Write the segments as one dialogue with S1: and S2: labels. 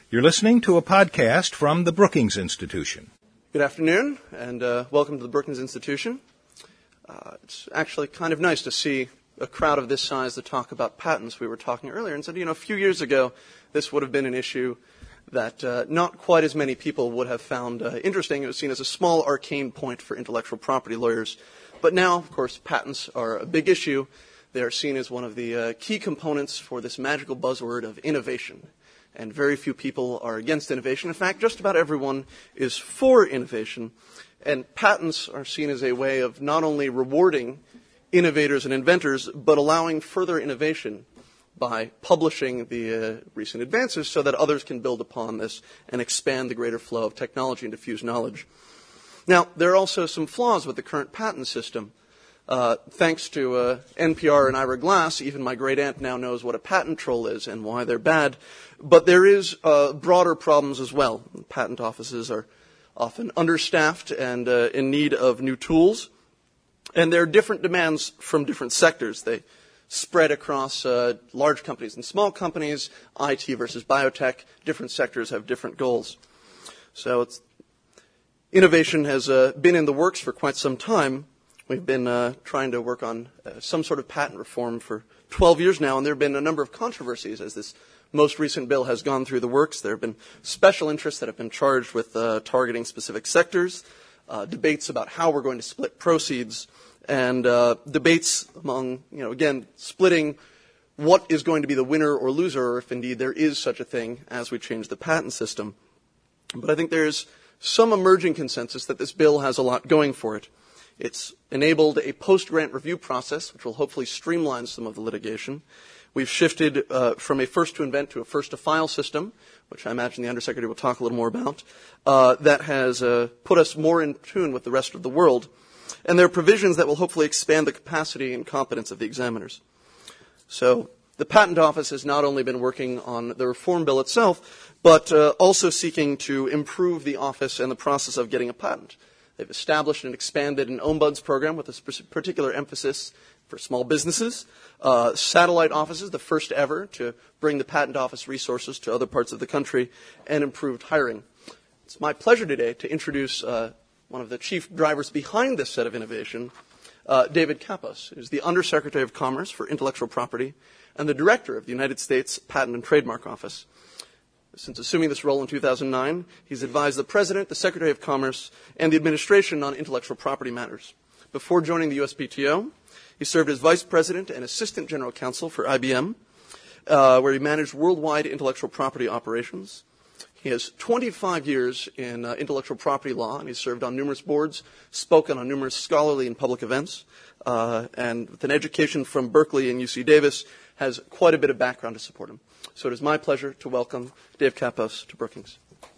S1: You're listening to a podcast from the Brookings Institution.
S2: Good afternoon, and welcome to the Brookings Institution. It's actually kind of nice to see a crowd of this size to talk about patents. We were talking earlier and said, a few years ago, this would have been an issue that not quite as many people would have found interesting. It was seen as a small arcane point for intellectual property lawyers. But now, of course, patents are a big issue. They are seen as one of the key components for this magical buzzword of innovation. And very few people are against innovation. In fact, just about everyone is for innovation. And patents are seen as a way of not only rewarding innovators and inventors, but allowing further innovation by publishing the recent advances so that others can build upon this and expand the greater flow of technology and diffuse knowledge. Now, there are also some flaws with the current patent system. Thanks to NPR and Ira Glass, even my great-aunt now knows what a patent troll is and why they're bad. But there is broader problems as well. Patent offices are often understaffed and in need of new tools. And there are different demands from different sectors. They spread across large companies and small companies, IT versus biotech. Different sectors have different goals. So innovation has been in the works for quite some time. We've been trying to work on some sort of patent reform for 12 years now, and there have been a number of controversies as this most recent bill has gone through the works. There have been special interests that have been charged with targeting specific sectors, debates about how we're going to split proceeds, and debates among, again, splitting what is going to be the winner or loser, or if indeed there is such a thing as we change the patent system. But I think there's some emerging consensus that this bill has a lot going for it. It's enabled a post-grant review process, which will hopefully streamline some of the litigation. We've shifted from a first-to-invent to a first-to-file system, which I imagine the Undersecretary will talk a little more about, that has put us more in tune with the rest of the world. And there are provisions that will hopefully expand the capacity and competence of the examiners. So the Patent Office has not only been working on the reform bill itself, but also seeking to improve the office and the process of getting a patent. They've established and expanded an ombuds program with a particular emphasis for small businesses, satellite offices, the first ever to bring the Patent Office resources to other parts of the country, and improved hiring. It's my pleasure today to introduce one of the chief drivers behind this set of innovation, David Kappos, who's the Undersecretary of Commerce for Intellectual Property and the Director of the United States Patent and Trademark Office. Since assuming this role in 2009, he's advised the President, the Secretary of Commerce, and the Administration on intellectual property matters. Before joining the USPTO, he served as Vice President and Assistant General Counsel for IBM, where he managed worldwide intellectual property operations. He has 25 years in intellectual property law, and he's served on numerous boards, spoken on numerous scholarly and public events, and with an education from Berkeley and UC Davis, has quite a bit of background to support him. So it is my pleasure to welcome Dave Kappos to Brookings.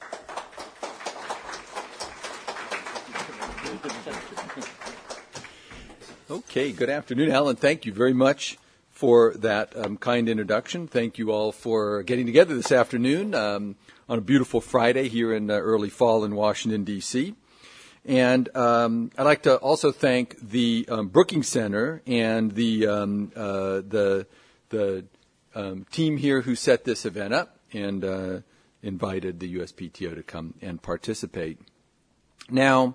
S3: Okay, good afternoon, Alan. Thank you very much for that kind introduction. Thank you all for getting together this afternoon on a beautiful Friday here in early fall in Washington, D.C. And I'd like to also thank the Brookings Center and the team here who set this event up and invited the USPTO to come and participate. Now,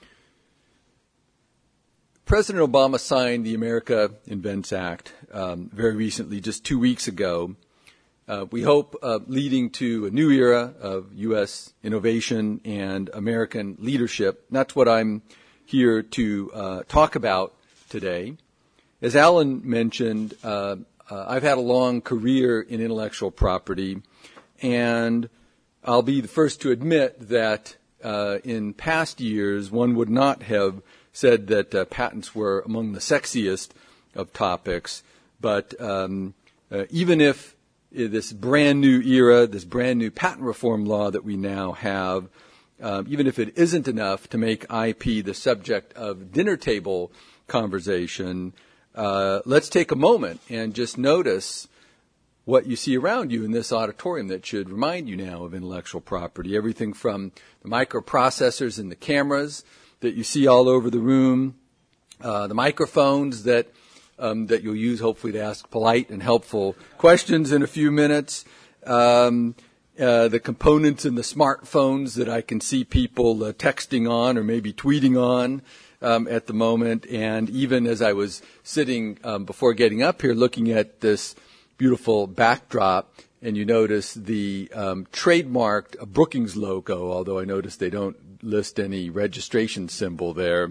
S3: President Obama signed the America Invents Act very recently, just 2 weeks ago. We hope leading to a new era of U.S. innovation and American leadership. That's what I'm here to talk about today. As Alan mentioned, I've had a long career in intellectual property, and I'll be the first to admit that in past years one would not have said that patents were among the sexiest of topics. But even if this brand new era, this brand new patent reform law that we now have, even if it isn't enough to make IP the subject of dinner table conversation, let's take a moment and just notice what you see around you in this auditorium that should remind you now of intellectual property. Everything from the microprocessors and the cameras that you see all over the room, the microphones that you'll use hopefully to ask polite and helpful questions in a few minutes, and the components in the smartphones that I can see people texting on or maybe tweeting on at the moment. And even as I was sitting before getting up here looking at this beautiful backdrop, and you notice the trademarked Brookings logo, although I notice they don't list any registration symbol there.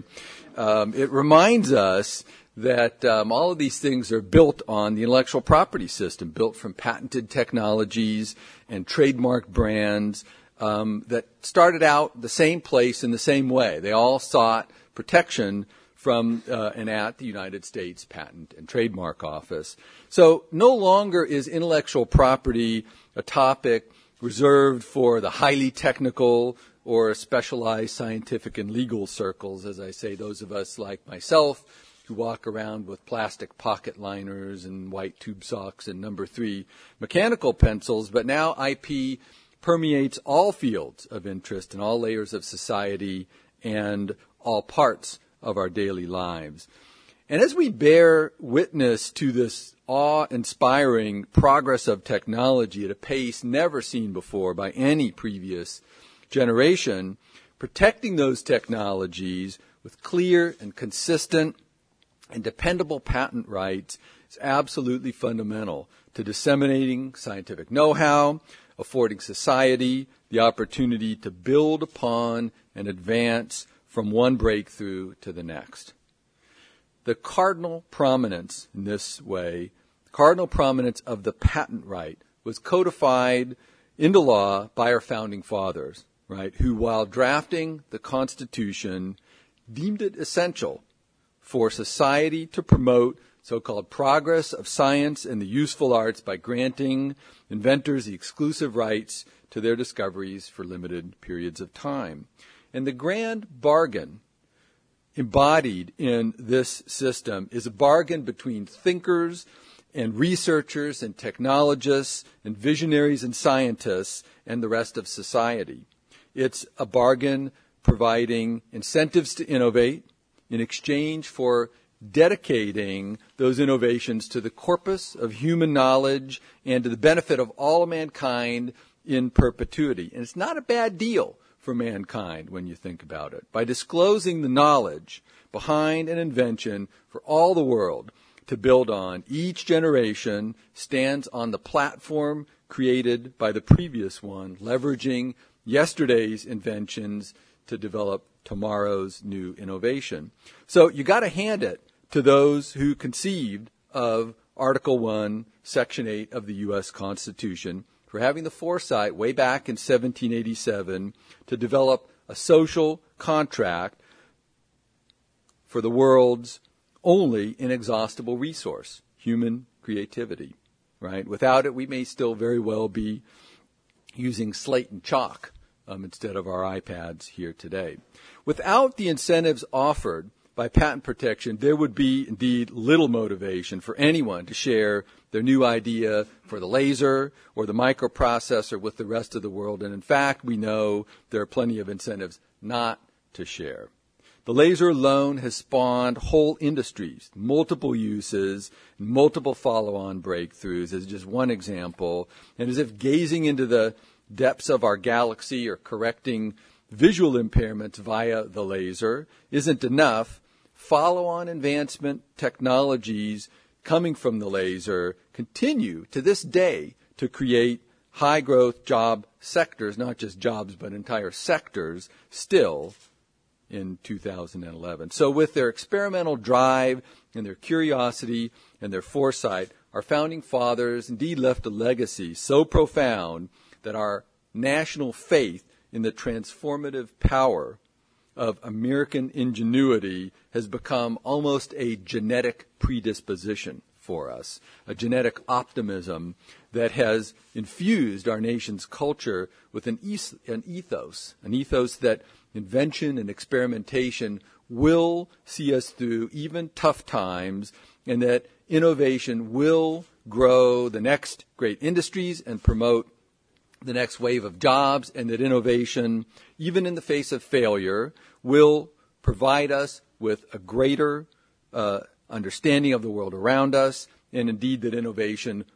S3: It reminds us that all of these things are built on the intellectual property system, built from patented technologies and trademark brands that started out the same place in the same way. They all sought protection from and at the United States Patent and Trademark Office. So no longer is intellectual property a topic reserved for the highly technical or specialized scientific and legal circles, as I say, those of us like myself who walk around with plastic pocket liners and white tube socks and number 3 mechanical pencils, but now IP permeates all fields of interest and all layers of society and all parts of our daily lives. And as we bear witness to this awe-inspiring progress of technology at a pace never seen before by any previous generation, protecting those technologies with clear and consistent and dependable patent rights is absolutely fundamental to disseminating scientific know-how, affording society the opportunity to build upon and advance from one breakthrough to the next. The cardinal prominence in this way, cardinal prominence of the patent right was codified into law by our founding fathers, right, who while drafting the Constitution deemed it essential for society to promote so-called progress of science and the useful arts by granting inventors the exclusive rights to their discoveries for limited periods of time. And the grand bargain embodied in this system is a bargain between thinkers and researchers and technologists and visionaries and scientists and the rest of society. It's a bargain providing incentives to innovate in exchange for dedicating those innovations to the corpus of human knowledge and to the benefit of all of mankind in perpetuity. And it's not a bad deal for mankind when you think about it. By disclosing the knowledge behind an invention for all the world to build on, each generation stands on the platform created by the previous one, leveraging yesterday's inventions to develop tomorrow's new innovation. So you got to hand it to those who conceived of Article 1, Section 8 of the U.S. Constitution for having the foresight way back in 1787 to develop a social contract for the world's only inexhaustible resource, human creativity, right? Without it, we may still very well be using slate and chalk instead of our iPads here today. Without the incentives offered by patent protection, there would be indeed little motivation for anyone to share their new idea for the laser or the microprocessor with the rest of the world. And in fact, we know there are plenty of incentives not to share. The laser alone has spawned whole industries, multiple uses, multiple follow-on breakthroughs as just one example. And as if gazing into the depths of our galaxy or correcting visual impairments via the laser isn't enough, follow-on advancement technologies coming from the laser continue to this day to create high-growth job sectors, not just jobs but entire sectors, still in 2011. So with their experimental drive and their curiosity and their foresight, our founding fathers indeed left a legacy so profound that our national faith in the transformative power of American ingenuity has become almost a genetic predisposition for us, a genetic optimism that has infused our nation's culture with an ethos that invention and experimentation will see us through even tough times, and that innovation will grow the next great industries and promote the next wave of jobs, and that innovation, even in the face of failure, will provide us with a greater understanding of the world around us, and indeed that innovation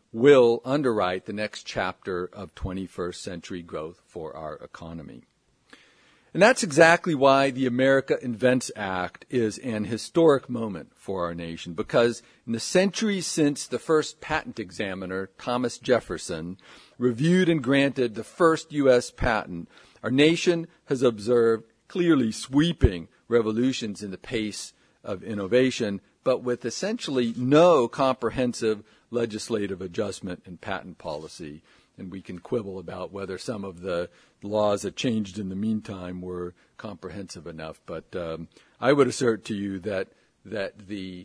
S3: will underwrite the next chapter of 21st century growth for our economy. And that's exactly why the America Invents Act is an historic moment for our nation, because in the centuries since the first patent examiner, Thomas Jefferson, reviewed and granted the first U.S. patent, our nation has observed clearly sweeping revolutions in the pace of innovation, but with essentially no comprehensive legislative adjustment in patent policy. And we can quibble about whether some of the laws that changed in the meantime were comprehensive enough. But I would assert to you that the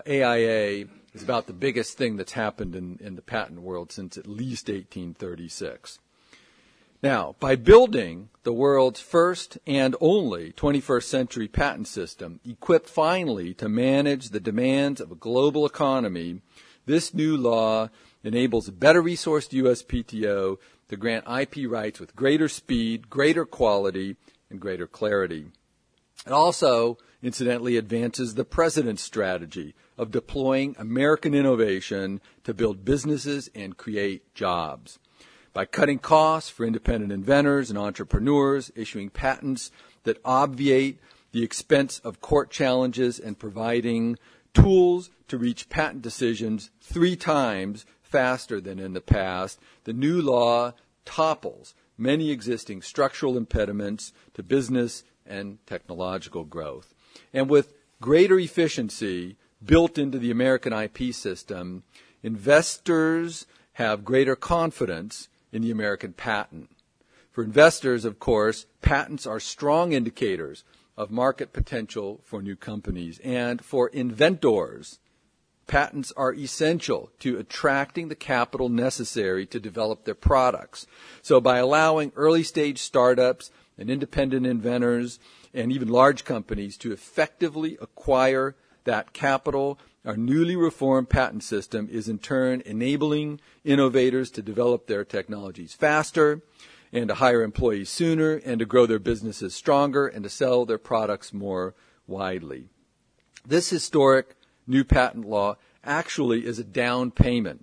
S3: AIA is about the biggest thing that's happened in the patent world since at least 1836. Now, by building the world's first and only 21st century patent system, equipped finally to manage the demands of a global economy, this new law enables a better resourced USPTO to grant IP rights with greater speed, greater quality, and greater clarity. It also, incidentally, advances the President's strategy of deploying American innovation to build businesses and create jobs. By cutting costs for independent inventors and entrepreneurs, issuing patents that obviate the expense of court challenges, and providing tools to reach patent decisions 3 times faster than in the past, the new law topples many existing structural impediments to business and technological growth. And with greater efficiency built into the American IP system, investors have greater confidence in the American patent. For investors, of course, patents are strong indicators of market potential for new companies. And for inventors, patents are essential to attracting the capital necessary to develop their products. So by allowing early-stage startups and independent inventors and even large companies to effectively acquire that capital, our newly reformed patent system is in turn enabling innovators to develop their technologies faster and to hire employees sooner and to grow their businesses stronger and to sell their products more widely. This historic new patent law actually is a down payment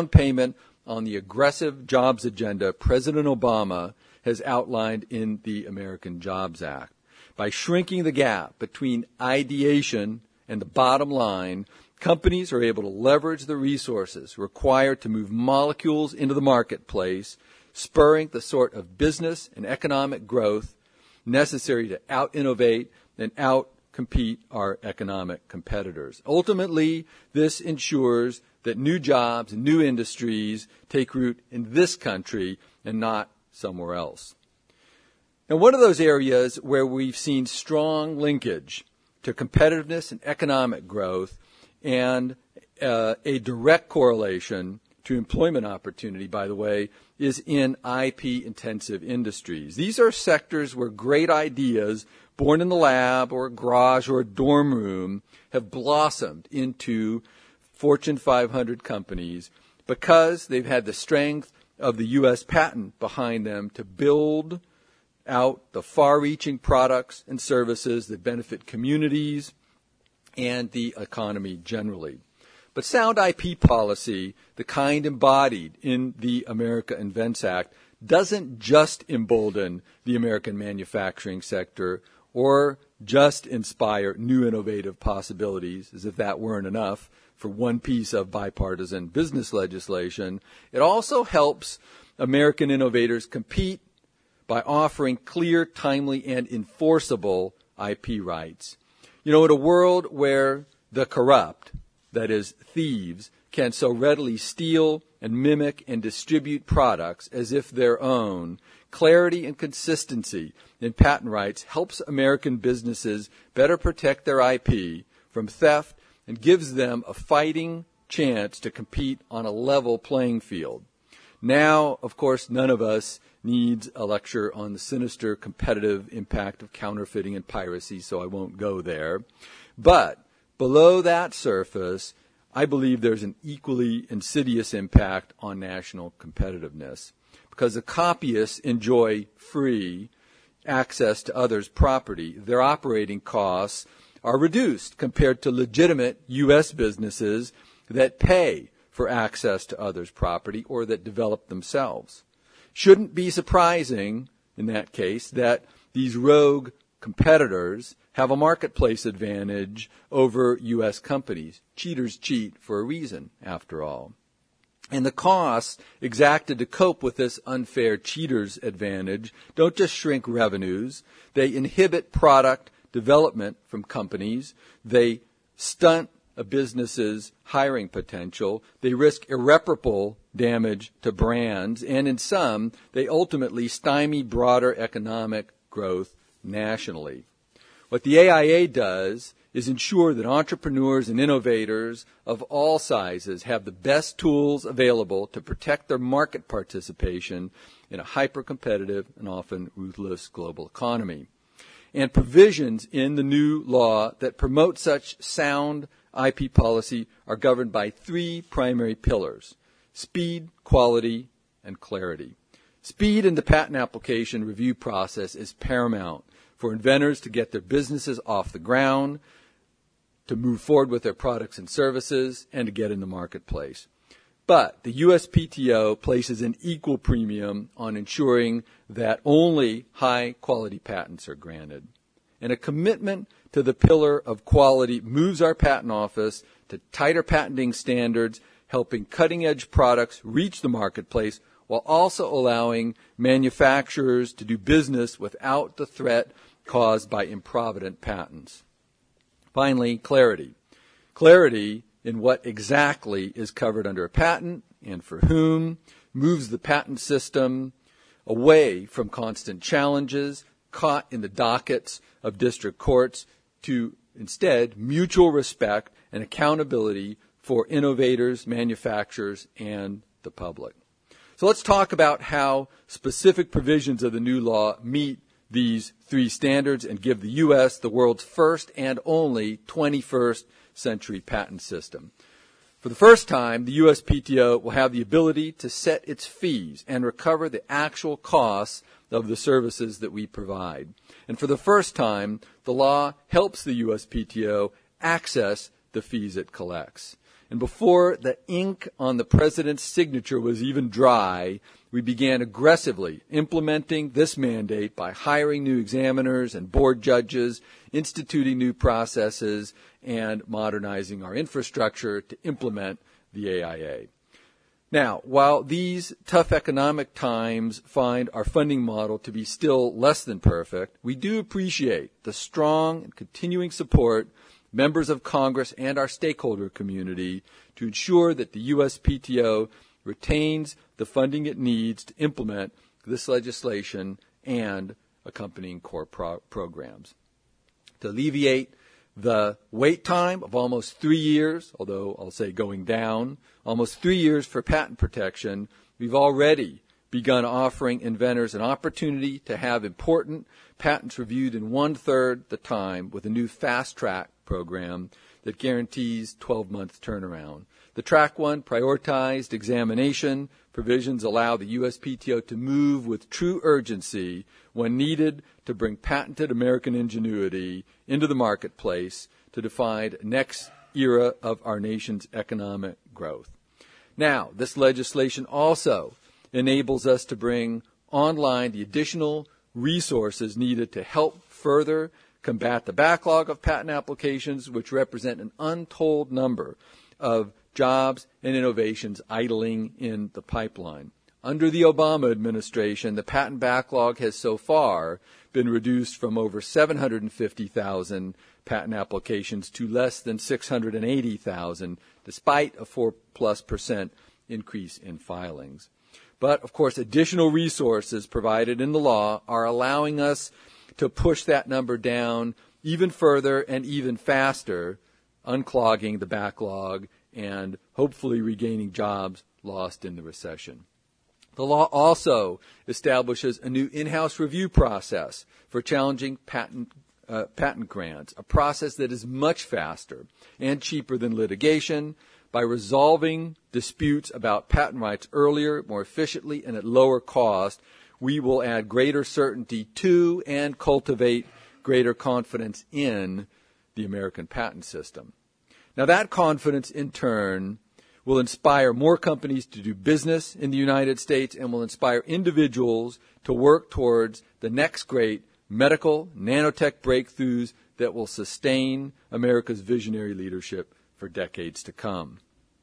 S3: on the aggressive jobs agenda President Obama has outlined in the American Jobs Act. By shrinking the gap between ideation and the bottom line, companies are able to leverage the resources required to move molecules into the marketplace, spurring the sort of business and economic growth necessary to out-innovate and out-compete our economic competitors. Ultimately, this ensures that new jobs and new industries take root in this country and not somewhere else. Now, one of those areas where we've seen strong linkage to competitiveness and economic growth and a direct correlation to employment opportunity, by the way, is in IP-intensive industries. These are sectors where great ideas born in the lab or a garage or a dorm room have blossomed into Fortune 500 companies because they've had the strength of the U.S. patent behind them to build out the far-reaching products and services that benefit communities and the economy generally. But sound IP policy, the kind embodied in the America Invents Act, doesn't just embolden the American manufacturing sector or just inspire new innovative possibilities, as if that weren't enough for one piece of bipartisan business legislation. It also helps American innovators compete by offering clear, timely, and enforceable IP rights. You know, in a world where the corrupt, that is, thieves, can so readily steal and mimic and distribute products as if their own, clarity and consistency in patent rights helps American businesses better protect their IP from theft and gives them a fighting chance to compete on a level playing field. Now, of course, none of us needs a lecture on the sinister competitive impact of counterfeiting and piracy, so I won't go there. But below that surface, I believe there's an equally insidious impact on national competitiveness, because the copyists enjoy free access to others' property. Their operating costs are reduced compared to legitimate U.S. businesses that pay for access to others' property or that develop themselves. Shouldn't be surprising, in that case, that these rogue competitors have a marketplace advantage over U.S. companies. Cheaters cheat for a reason, after all. And the costs exacted to cope with this unfair cheaters advantage don't just shrink revenues, they inhibit product development from companies, they stunt a business's hiring potential, they risk irreparable damage to brands, and in some, they ultimately stymie broader economic growth nationally. What the AIA does is ensure that entrepreneurs and innovators of all sizes have the best tools available to protect their market participation in a hyper-competitive and often ruthless global economy. And provisions in the new law that promote such sound IP policy are governed by three primary pillars: speed, quality, and clarity. Speed in the patent application review process is paramount for inventors to get their businesses off the ground, to move forward with their products and services, and to get in the marketplace. But the USPTO places an equal premium on ensuring that only high-quality patents are granted. And a commitment to the pillar of quality moves our patent office to tighter patenting standards, helping cutting-edge products reach the marketplace while also allowing manufacturers to do business without the threat caused by improvident patents. Finally, clarity. Clarity in what exactly is covered under a patent and for whom moves the patent system away from constant challenges caught in the dockets of district courts to instead mutual respect and accountability for innovators, manufacturers, and the public. So let's talk about how specific provisions of the new law meet these three standards and give the U.S. the world's first and only 21st century patent system. For the first time, the USPTO will have the ability to set its fees and recover the actual costs of the services that we provide. And for the first time, the law helps the USPTO access the fees it collects. And before the ink on the president's signature was even dry, we began aggressively implementing this mandate by hiring new examiners and board judges, instituting new processes, and modernizing our infrastructure to implement the AIA. Now, while these tough economic times find our funding model to be still less than perfect, we do appreciate the strong and continuing support members of Congress and our stakeholder community to ensure that the USPTO retains the funding it needs to implement this legislation and accompanying core programs. To alleviate the wait time of almost 3 years, although I'll say going down, almost 3 years for patent protection, we've already begun offering inventors an opportunity to have important patents reviewed in 1/3 the time with a new fast-track program that guarantees 12-month turnaround. The Track 1 prioritized examination provisions allow the USPTO to move with true urgency when needed to bring patented American ingenuity into the marketplace to define the next era of our nation's economic growth. Now, this legislation also enables us to bring online the additional resources needed to help further combat the backlog of patent applications, which represent an untold number of jobs and innovations idling in the pipeline. Under the Obama administration, the patent backlog has so far been reduced from over 750,000 patent applications to less than 680,000, despite a 4+% increase in filings. But, of course, additional resources provided in the law are allowing us to push that number down even further and even faster, unclogging the backlog and hopefully regaining jobs lost in the recession. The law also establishes a new in-house review process for challenging patent grants, a process that is much faster and cheaper than litigation. By resolving disputes about patent rights earlier, more efficiently, and at lower cost, we will add greater certainty to and cultivate greater confidence in the American patent system. Now, that confidence, in turn, will inspire more companies to do business in the United States and will inspire individuals to work towards the next great medical nanotech breakthroughs that will sustain America's visionary leadership for decades to come.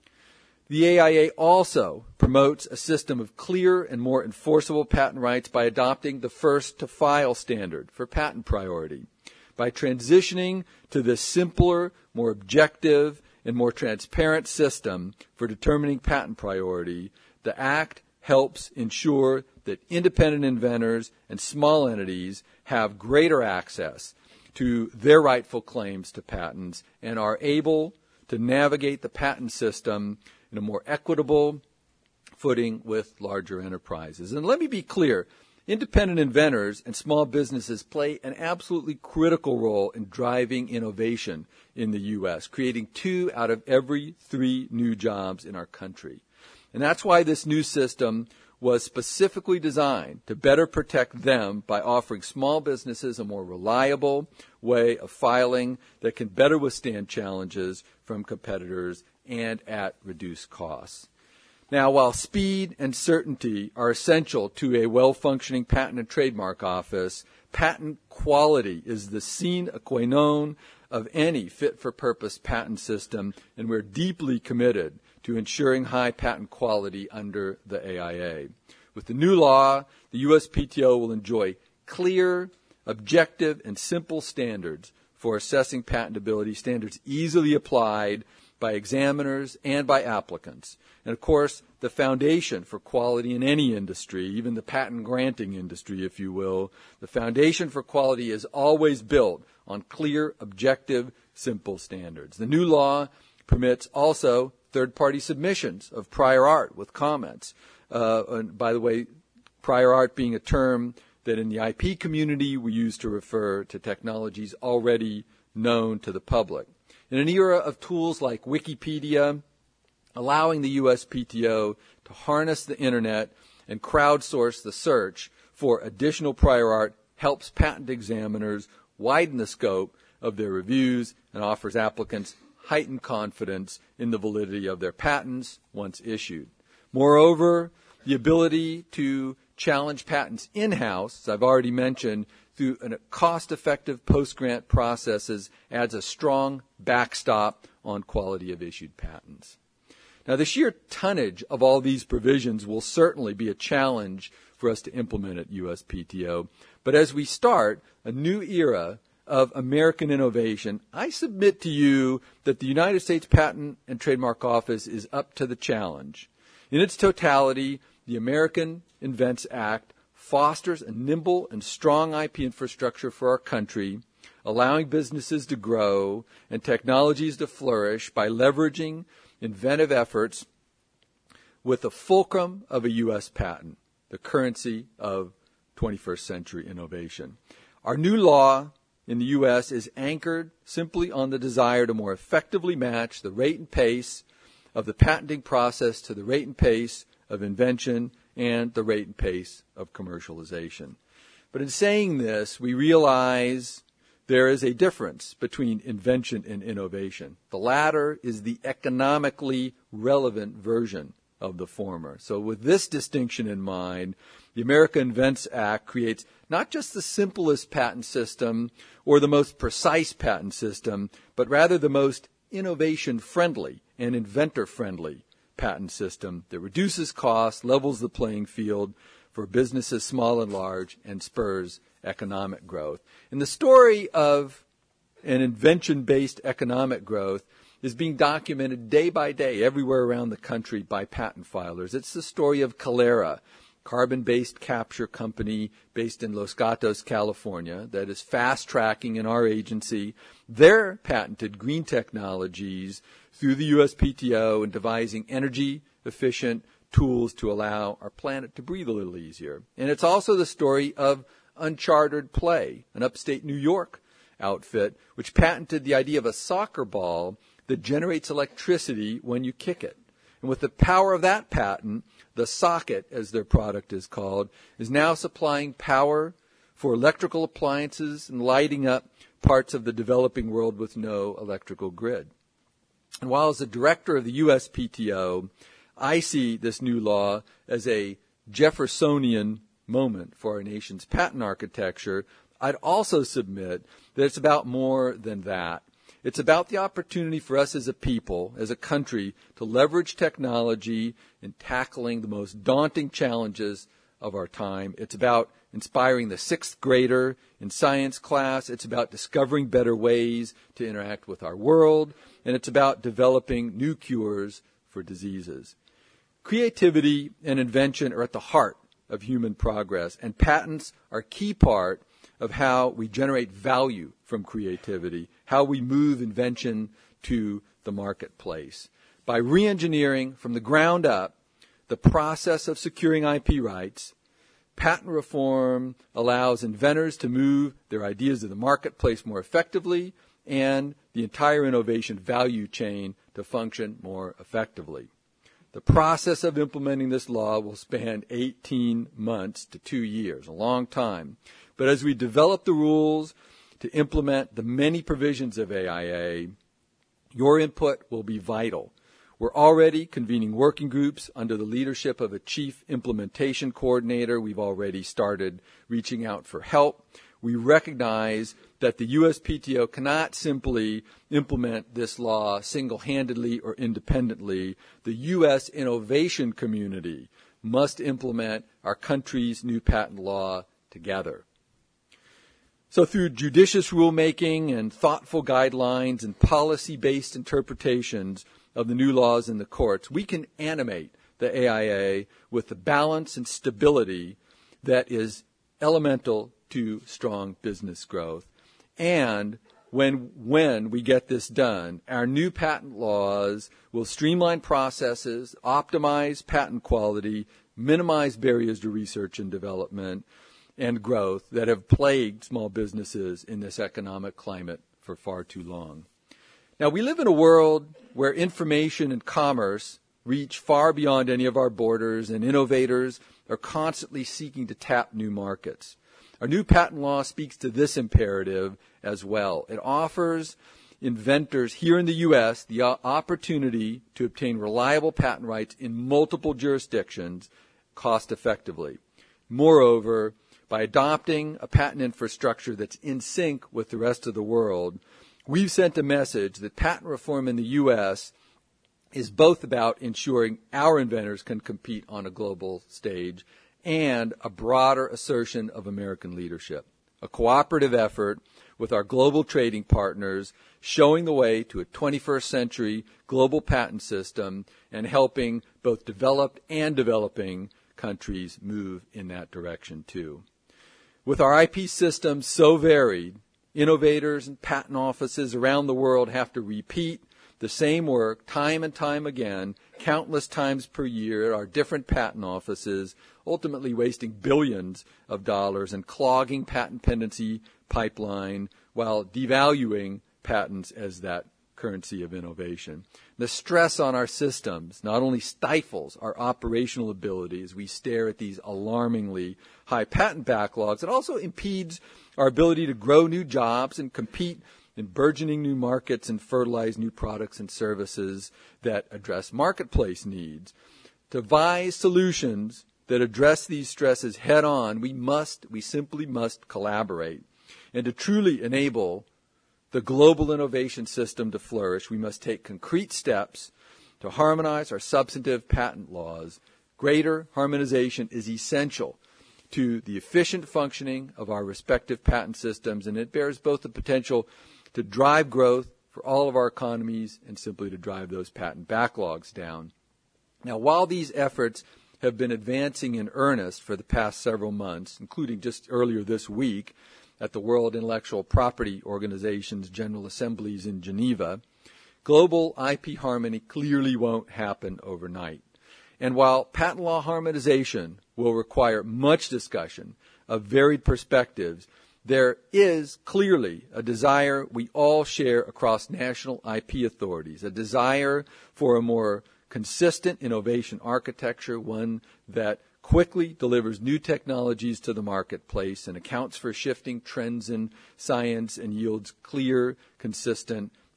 S3: The AIA also promotes a system of clear and more enforceable patent rights by adopting the first-to-file standard for patent priority. By transitioning to this simpler, more objective, and more transparent system for determining patent priority, the Act helps ensure that independent inventors and small entities have greater access to their rightful claims to patents and are able to navigate the patent system in a more equitable footing with larger enterprises. And let me be clear, independent inventors and small businesses play an absolutely critical role in driving innovation in the U.S., creating 2 out of every 3 new jobs in our country. And that's why this new system was specifically designed to better protect them by offering small businesses a more reliable way of filing that can better withstand challenges from competitors and at reduced costs. Now, while speed and certainty are essential to a well-functioning patent and trademark office, patent quality is the sine qua non of any fit-for-purpose patent system, and we're deeply committed to ensuring high patent quality under the AIA. With the new law, the USPTO will enjoy clear, objective, and simple standards for assessing patentability, standards easily applied by examiners and by applicants. And of course, the foundation for quality in any industry, even the patent granting industry, if you will, the foundation for quality is always built on clear, objective, simple standards. The new law permits also third-party submissions of prior art with comments. And by the way, prior art being a term that in the IP community we use to refer to technologies already known to the public. In an era of tools like Wikipedia, allowing the USPTO to harness the internet and crowdsource the search for additional prior art helps patent examiners widen the scope of their reviews and offers applicants heightened confidence in the validity of their patents once issued. Moreover, the ability to challenge patents in-house, as I've already mentioned, through cost-effective post-grant processes adds a strong backstop on quality of issued patents. Now, the sheer tonnage of all these provisions will certainly be a challenge for us to implement at USPTO. But as we start a new era of American innovation, I submit to you that the United States Patent and Trademark Office is up to the challenge. In its totality, the American Invents Act fosters a nimble and strong IP infrastructure for our country, allowing businesses to grow and technologies to flourish by leveraging inventive efforts with the fulcrum of a U.S. patent, the currency of 21st century innovation. Our new law in the U.S. is anchored simply on the desire to more effectively match the rate and pace of the patenting process to the rate and pace of invention and the rate and pace of commercialization. But in saying this, we realize there is a difference between invention and innovation. The latter is the economically relevant version of the former. So with this distinction in mind, the America Invents Act creates not just the simplest patent system or the most precise patent system, but rather the most innovation-friendly and inventor-friendly patent system that reduces costs, levels the playing field for businesses small and large, and spurs economic growth. And the story of an invention-based economic growth is being documented day by day everywhere around the country by patent filers. It's the story of Calera, carbon-based capture company based in Los Gatos, California, that is fast-tracking in our agency their patented green technologies through the USPTO and devising energy-efficient tools to allow our planet to breathe a little easier. And it's also the story of Uncharted Play, an upstate New York outfit, which patented the idea of a soccer ball that generates electricity when you kick it. And with the power of that patent, the Socket, as their product is called, is now supplying power for electrical appliances and lighting up parts of the developing world with no electrical grid. And while as the director of the USPTO, I see this new law as a Jeffersonian moment for our nation's patent architecture, I'd also submit that it's about more than that. It's about the opportunity for us as a people, as a country, to leverage technology in tackling the most daunting challenges of our time. It's about inspiring the sixth grader in science class. It's about discovering better ways to interact with our world. And it's about developing new cures for diseases. Creativity and invention are at the heart of human progress, and patents are a key part of how we generate value from creativity, how we move invention to the marketplace. By re-engineering from the ground up the process of securing IP rights, patent reform allows inventors to move their ideas to the marketplace more effectively and the entire innovation value chain to function more effectively. The process of implementing this law will span 18 months to 2 years, a long time. But as we develop the rules to implement the many provisions of AIA, your input will be vital. We're already convening working groups under the leadership of a chief implementation coordinator. We've already started reaching out for help. We recognize that the USPTO cannot simply implement this law single-handedly or independently. The U.S. innovation community must implement our country's new patent law together. So through judicious rulemaking and thoughtful guidelines and policy-based interpretations of the new laws in the courts, we can animate the AIA with the balance and stability that is elemental to strong business growth. And when we get this done, our new patent laws will streamline processes, optimize patent quality, minimize barriers to research and development and growth that have plagued small businesses in this economic climate for far too long. Now, we live in a world where information and commerce reach far beyond any of our borders, and innovators are constantly seeking to tap new markets. Our new patent law speaks to this imperative as well. It offers inventors here in the U.S. the opportunity to obtain reliable patent rights in multiple jurisdictions cost effectively. Moreover, by adopting a patent infrastructure that's in sync with the rest of the world, we've sent a message that patent reform in the U.S. is both about ensuring our inventors can compete on a global stage and a broader assertion of American leadership, a cooperative effort with our global trading partners, showing the way to a 21st century global patent system and helping both developed and developing countries move in that direction too. With our IP systems so varied, innovators and patent offices around the world have to repeat the same work time and time again, countless times per year at our different patent offices, ultimately wasting billions of dollars and clogging patent pendency pipeline while devaluing patents as that currency of innovation. The stress on our systems not only stifles our operational ability as we stare at these alarmingly high patent backlogs, it also impedes our ability to grow new jobs and compete in burgeoning new markets and fertilize new products and services that address marketplace needs. To devise solutions that address these stresses head on, we simply must collaborate. And to truly enable the global innovation system to flourish, we must take concrete steps to harmonize our substantive patent laws. Greater harmonization is essential to the efficient functioning of our respective patent systems, and it bears both the potential to drive growth for all of our economies and simply to drive those patent backlogs down. Now, while these efforts have been advancing in earnest for the past several months, including just earlier this week at the World Intellectual Property Organization's General Assemblies in Geneva, global IP harmony clearly won't happen overnight. And while patent law harmonization will require much discussion of varied perspectives, there is clearly a desire we all share across national IP authorities, a desire for a more consistent innovation architecture, one that quickly delivers new technologies to the marketplace and accounts for shifting trends in science and yields clear, consistent,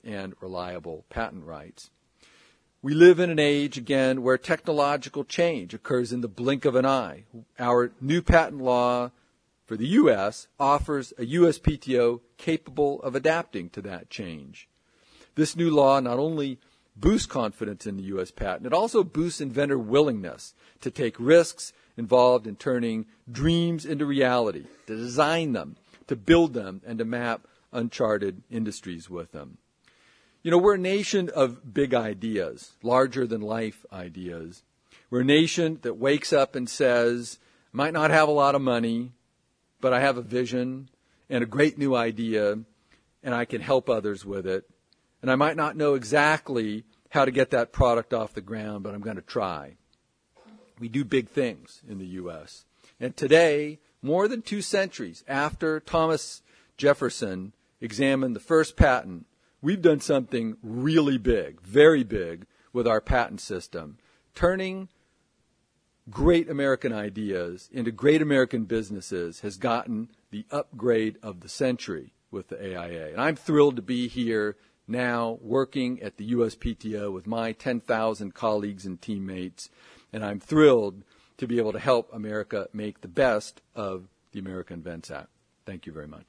S3: and reliable patent rights. We live in an age, again, where technological change occurs in the blink of an eye. Our new patent law for the U.S. offers a USPTO capable of adapting to that change. This new law not only boosts confidence in the U.S. patent, it also boosts inventor willingness to take risks involved in turning dreams into reality, to design them, to build them, and to map uncharted industries with them. You know, we're a nation of big ideas, larger-than-life ideas. We're a nation that wakes up and says, I might not have a lot of money, but I have a vision and a great new idea, and I can help others with it. And I might not know exactly how to get that product off the ground, but I'm going to try. We do big things in the U.S. And today, more than 2 centuries after Thomas Jefferson examined the first patent, we've done something really big, very big, with our patent system, turning great American ideas into great American businesses has gotten the upgrade of the century with the AIA. And I'm thrilled to be here now working at the USPTO with my 10,000 colleagues and teammates, and I'm thrilled to be able to help America make the best of the America Invents Act. Thank you very much.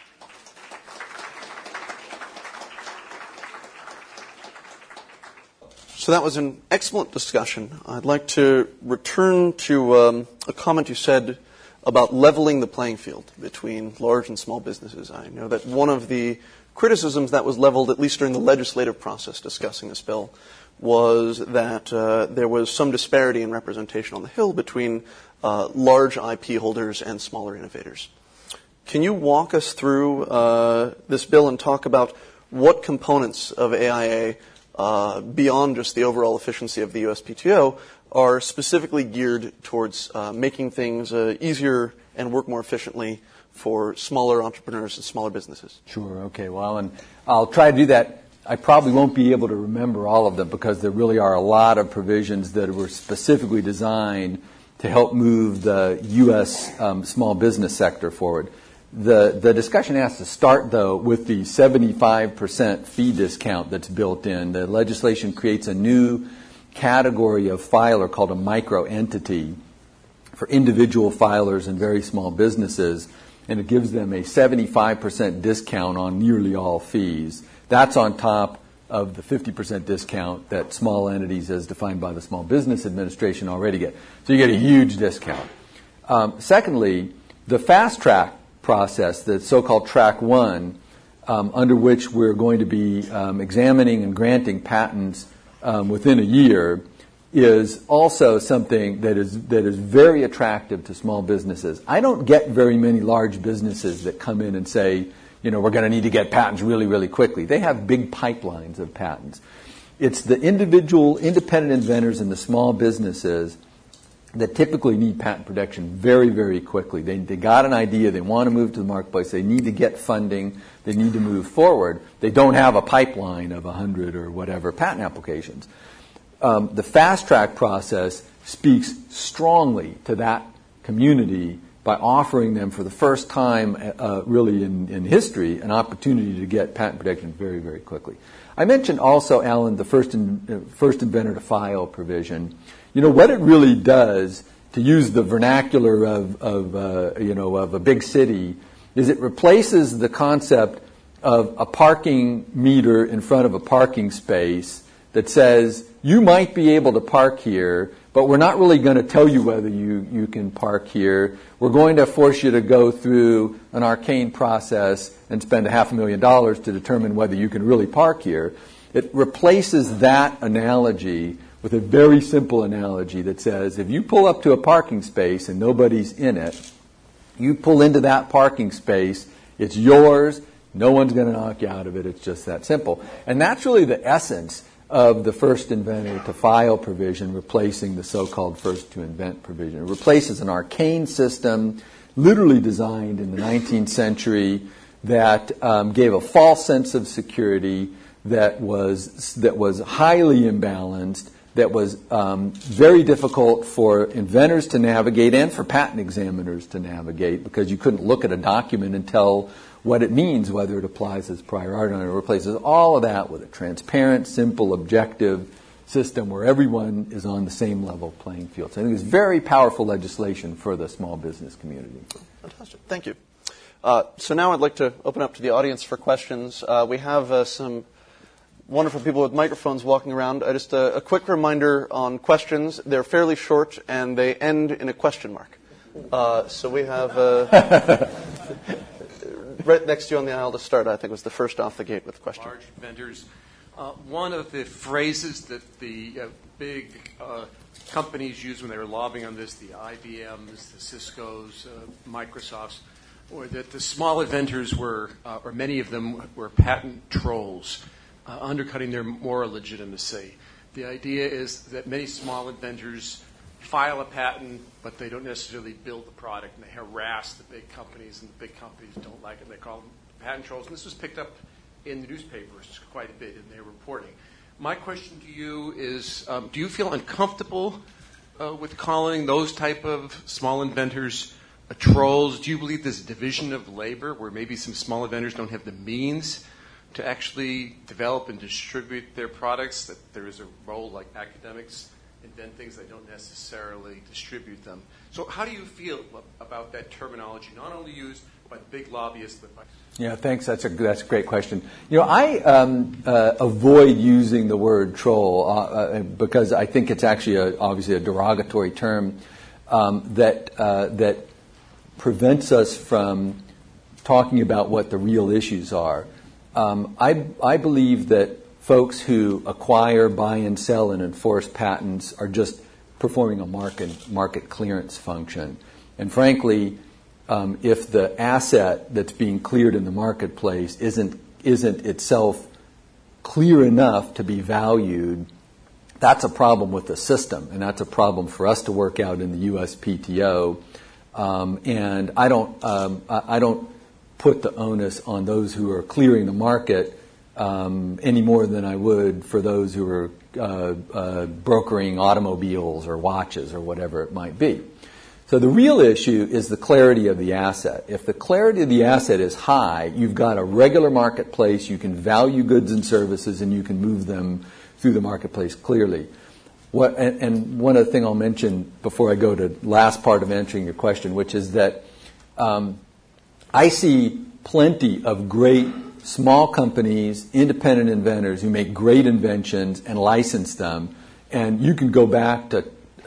S2: So that was an excellent discussion. I'd like to return to a comment you said about leveling the playing field between large and small businesses. I know that one of the criticisms that was leveled, at least during the legislative process discussing this bill, was that there was some disparity in representation on the Hill between large IP holders and smaller innovators. Can you walk us through this bill and talk about what components of AIA beyond just the overall efficiency of the USPTO, are specifically geared towards making things easier and work more efficiently for smaller entrepreneurs and smaller businesses?
S3: Sure. Okay. Well, and I'll try to do that. I probably won't be able to remember all of them because there really are a lot of provisions that were specifically designed to help move the U.S. Small business sector forward. The discussion has to start, though, with the 75% fee discount that's built in. The legislation creates a new category of filer called a micro-entity for individual filers and very small businesses, and it gives them a 75% discount on nearly all fees. That's on top of the 50% discount that small entities, as defined by the Small Business Administration, already get. So you get a huge discount. Secondly, the fast track process, the so-called Track 1, under which we're going to be examining and granting patents within a year, is also something that is very attractive to small businesses. I don't get very many large businesses that come in and say, you know, we're going to need to get patents really, really quickly. They have big pipelines of patents. It's the individual independent inventors and the small businesses that typically need patent protection very, very quickly. They got an idea, they want to move to the marketplace, they need to get funding, they need to move forward. They don't have a pipeline of 100 or whatever patent applications. The fast track process speaks strongly to that community by offering them for the first time really in history an opportunity to get patent protection very, very quickly. I mentioned also, Alan, the first inventor to file provision. You know, what it really does, to use the vernacular of a big city, is it replaces the concept of a parking meter in front of a parking space that says, you might be able to park here, but we're not really going to tell you whether you can park here. We're going to force you to go through an arcane process and spend $500,000 to determine whether you can really park here. It replaces that analogy with a very simple analogy that says, if you pull up to a parking space and nobody's in it, you pull into that parking space, it's yours, no one's going to knock you out of it, it's just that simple. And that's really the essence of the first inventor to file provision, replacing the so-called first to invent provision. It replaces an arcane system, literally designed in the 19th century, that gave a false sense of security, that was highly imbalanced, that was very difficult for inventors to navigate and for patent examiners to navigate, because you couldn't look at a document and tell what it means, whether it applies as prior art or replaces. All of that with a transparent, simple, objective system where everyone is on the same level playing field. So I think it's very powerful legislation for the small business community.
S2: Fantastic. Thank you. So now I'd like to open up to the audience for questions. We have some wonderful people with microphones walking around. Just a quick reminder on questions. They're fairly short, and they end in a question mark. So we have right next to you on the aisle to start, I think, was the first off the gate with a question.
S4: Large vendors. One of the phrases that the big companies use when they were lobbying on this, the IBMs, the Ciscos, Microsofts, or that the small inventors were, or many of them were patent trolls, undercutting their moral legitimacy. The idea is that many small inventors file a patent, but they don't necessarily build the product, and they harass the big companies, and the big companies don't like it, and they call them patent trolls. And this was picked up in the newspapers quite a bit in their reporting. My question to you is, do you feel uncomfortable with calling those type of small inventors trolls? Do you believe there's a division of labor where maybe some small inventors don't have the means to actually develop and distribute their products, that there is a role like academics invent things, they don't necessarily distribute them? So how do you feel about that terminology, not only used by the big lobbyists, but by...
S3: Yeah, thanks. That's a great question. I avoid using the word troll because I think it's actually obviously a derogatory term that prevents us from talking about what the real issues are. I believe that folks who acquire, buy, and sell and enforce patents are just performing a market clearance function. And frankly, if the asset that's being cleared in the marketplace isn't itself clear enough to be valued, that's a problem with the system, and that's a problem for us to work out in the USPTO. And I don't put the onus on those who are clearing the market any more than I would for those who are brokering automobiles or watches or whatever it might be. So the real issue is the clarity of the asset. If the clarity of the asset is high, you've got a regular marketplace, you can value goods and services, and you can move them through the marketplace clearly. And one other thing I'll mention before I go to the last part of answering your question, which is that I see plenty of great small companies, independent inventors who make great inventions and license them. And you can go back to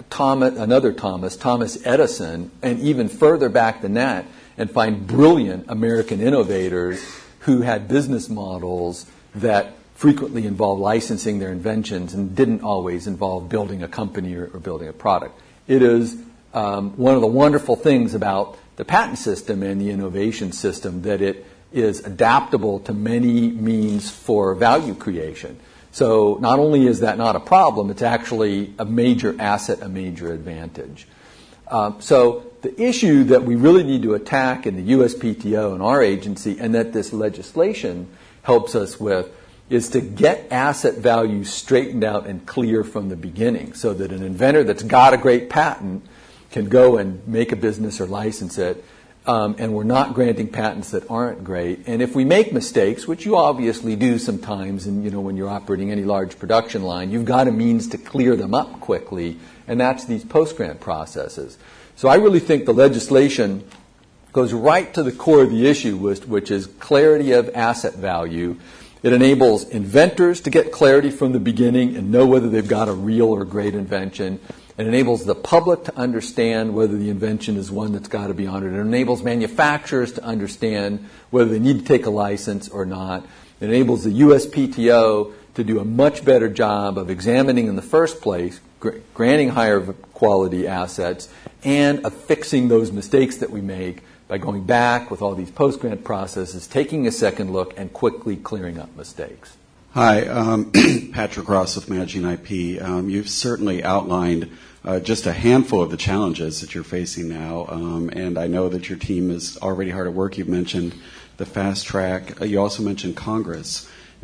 S3: Thomas Edison, and even further back than that, and find brilliant American innovators who had business models that frequently involved licensing their inventions and didn't always involve building a company or building a product. It is one of the wonderful things about the patent system and the innovation system that it is adaptable to many means for value creation. So not only is that not a problem, it's actually a major asset, a major advantage. So the issue that we really need to attack in the USPTO and our agency, and that this legislation helps us with, is to get asset value straightened out and clear from the beginning, so that an inventor that's got a great patent can go and make a business or license it. And we're not granting patents that aren't great. And if we make mistakes, which you obviously do sometimes, and when you're operating any large production line, you've got a means to clear them up quickly, and that's these post-grant processes. So I really think the legislation goes right to the core of the issue, which is clarity of asset value. It enables inventors to get clarity from the beginning and know whether they've got a real or great invention. It enables the public to understand whether the invention is one that's got to be honored. It enables manufacturers to understand whether they need to take a license or not. It enables the USPTO to do a much better job of examining in the first place, granting higher quality assets, and of fixing those mistakes that we make by going back with all these post-grant processes, taking a second look, and quickly clearing up mistakes.
S5: Hi, Patrick Ross with Managing IP. You've certainly outlined just a handful of the challenges that you're facing now, and I know that your team is already hard at work. You've mentioned the fast track. You also mentioned Congress.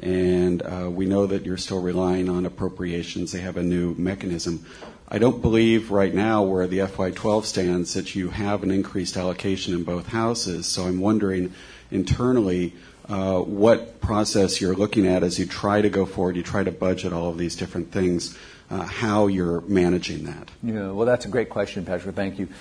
S5: and we know that you're still relying on appropriations. They have a new mechanism. I don't believe right now where the FY12 stands that you have an increased allocation in both houses, so I'm wondering internally what process you're looking at as you try to go forward, you try to budget all of these different things, how you're managing that.
S3: Yeah, well, that's a great question, Patrick. Thank you.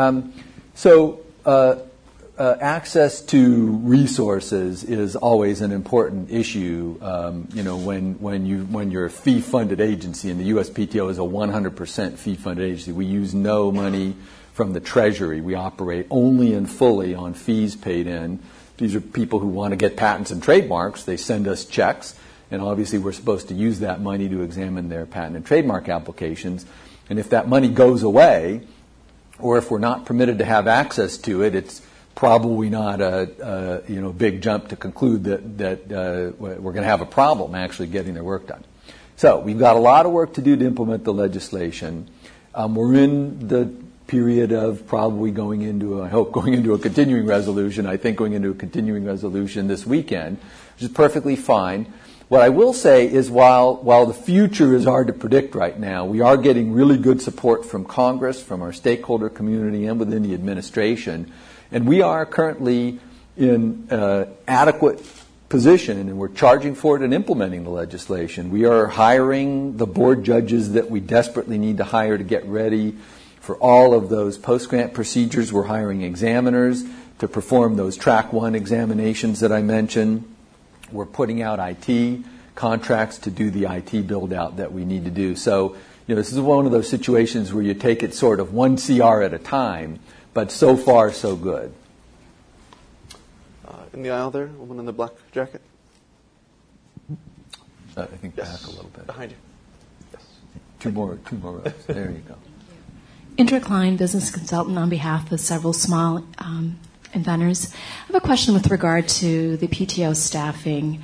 S3: Access to resources is always an important issue. When you're a fee-funded agency, and the USPTO is a 100% fee-funded agency, we use no money from the Treasury. We operate only and fully on fees paid in. These are people who want to get patents and trademarks. They send us checks, and obviously we're supposed to use that money to examine their patent and trademark applications. And if that money goes away, or if we're not permitted to have access to it, it's probably not a big jump to conclude that we're going to have a problem actually getting their work done. So we've got a lot of work to do to implement the legislation. We're in the period of probably going into a continuing resolution. I think going into a continuing resolution this weekend, which is perfectly fine. What I will say is while the future is hard to predict right now, we are getting really good support from Congress, from our stakeholder community, and within the administration. And we are currently in adequate position, and we're charging for it and implementing the legislation. We are hiring the board judges that we desperately need to hire to get ready for all of those post-grant procedures. We're hiring examiners to perform those Track 1 examinations that I mentioned. We're putting out IT contracts to do the IT build-out that we need to do. So, this is one of those situations where you take it sort of one CR at a time, but so far, so good.
S2: In the aisle there, woman in the black jacket.
S3: I think back a little bit.
S2: Behind you. Yes.
S3: Two more rows. There you go.
S6: Indra Klein, business consultant on behalf of several small inventors. I have a question with regard to the PTO staffing.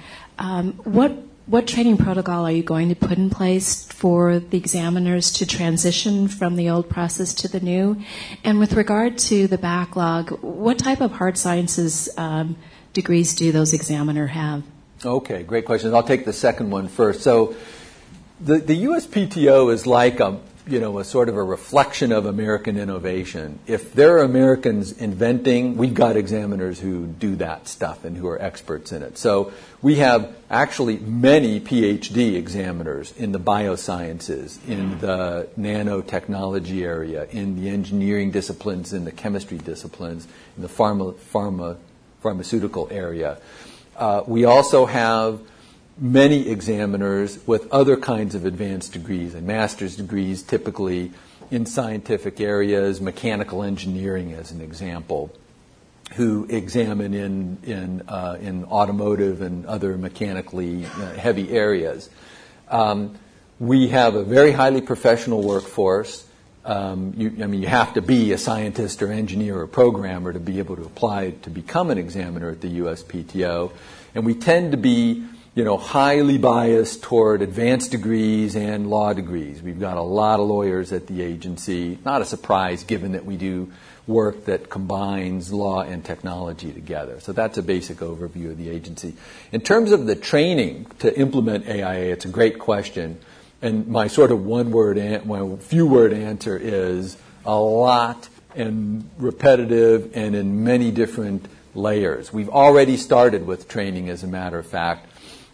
S6: What training protocol are you going to put in place for the examiners to transition from the old process to the new? And with regard to the backlog, what type of hard sciences degrees do those examiners have? Okay,
S3: great question. I'll take the second one first. So the USPTO is like a sort of a reflection of American innovation. If there are Americans inventing, we've got examiners who do that stuff and who are experts in it. So we have actually many PhD examiners in the biosciences, in the nanotechnology area, in the engineering disciplines, in the chemistry disciplines, in the pharmaceutical area. We also have many examiners with other kinds of advanced degrees and master's degrees, typically in scientific areas, mechanical engineering as an example, who examine in automotive and other mechanically heavy areas. We have a very highly professional workforce. You have to be a scientist or engineer or programmer to be able to apply to become an examiner at the USPTO, and we tend to be highly biased toward advanced degrees and law degrees. We've got a lot of lawyers at the agency. Not a surprise given that we do work that combines law and technology together. So that's a basic overview of the agency. In terms of the training to implement AIA, it's a great question. And my sort of few-word answer is a lot and repetitive and in many different layers. We've already started with training, as a matter of fact.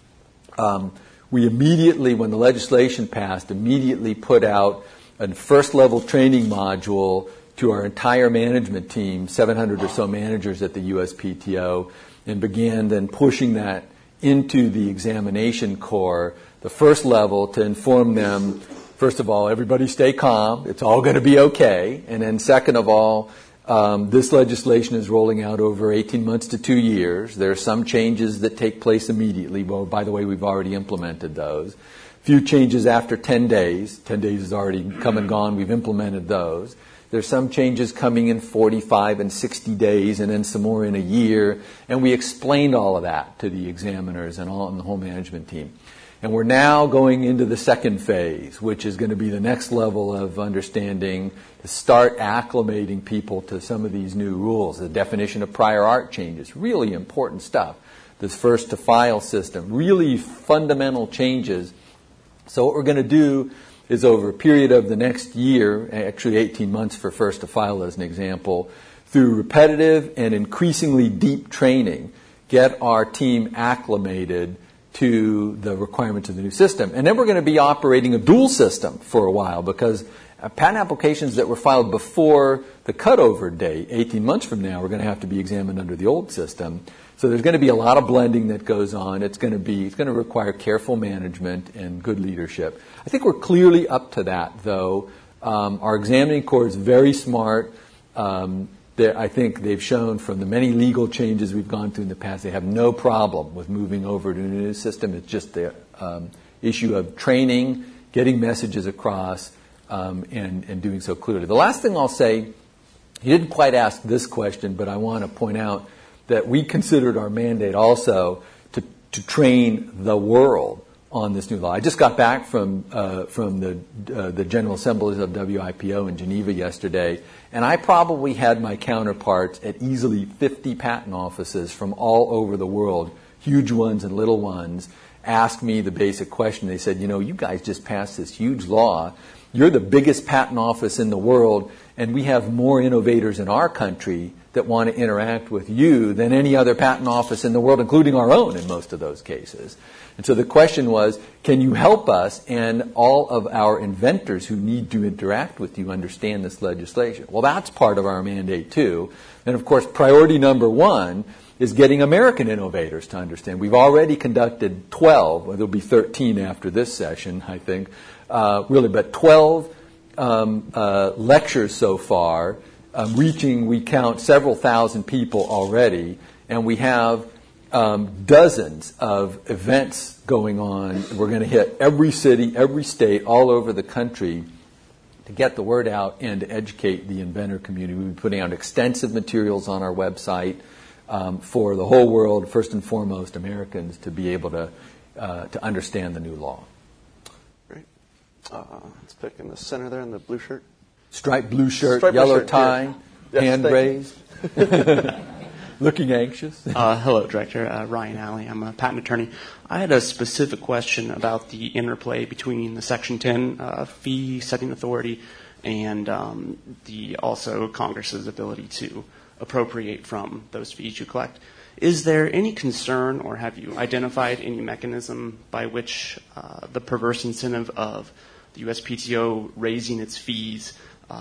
S3: We immediately, when the legislation passed, put out a first-level training module to our entire management team, 700 or so managers at the USPTO, and began then pushing that into the examination core, the first level, to inform them, first of all, everybody stay calm, it's all going to be okay, and then second of all, this legislation is rolling out over 18 months to 2 years. There are some changes that take place immediately. Well, by the way, we've already implemented those. Few changes after 10 days. 10 days has already come and gone. We've implemented those. There's some changes coming in 45 and 60 days, and then some more in a year. And we explained all of that to the examiners and the whole management team. And we're now going into the second phase, which is going to be the next level of understanding, to start acclimating people to some of these new rules. The definition of prior art changes, really important stuff this first-to-file system, really fundamental changes. So what we're going to do is over a period of the next year, actually 18 months for first-to-file as an example, through repetitive and increasingly deep training, get our team acclimated to the requirements of the new system. And then we're going to be operating a dual system for a while, because patent applications that were filed before the cutover date, 18 months from now, are going to have to be examined under the old system. So there's going to be a lot of blending that goes on. It's going to require careful management and good leadership. I think we're clearly up to that, though. Our examining corps is very smart. I think they've shown from the many legal changes we've gone through in the past, they have no problem with moving over to a new system. It's just the issue of training, getting messages across, and doing so clearly. The last thing I'll say, you didn't quite ask this question, but I want to point out that we considered our mandate also to train the world on this new law. I just got back from the General Assemblies of WIPO in Geneva yesterday, and I probably had my counterparts at easily 50 patent offices from all over the world, huge ones and little ones, ask me the basic question. They said, you guys just passed this huge law. You're the biggest patent office in the world, and we have more innovators in our country that want to interact with you than any other patent office in the world, including our own in most of those cases. And so the question was, can you help us and all of our inventors who need to interact with you understand this legislation? Well, that's part of our mandate, too. And, of course, priority number one is getting American innovators to understand. We've already conducted 12, well, there'll be 13 after this session, I think, but 12 lectures so far, we count several thousand people already, and we have dozens of events going on. We're going to hit every city, every state, all over the country to get the word out and to educate the inventor community. We'll be putting out extensive materials on our website for the whole world, first and foremost Americans, to be able to understand the new law.
S2: Great. Let's pick in the center there in the blue shirt.
S3: Striped blue shirt, yellow tie,
S2: yes,
S3: hand raised. Looking anxious.
S7: Hello, Director. Ryan Alley. I'm a patent attorney. I had a specific question about the interplay between the Section 10 fee setting authority and the also Congress's ability to appropriate from those fees you collect. Is there any concern, or have you identified any mechanism by which the perverse incentive of the USPTO raising its fees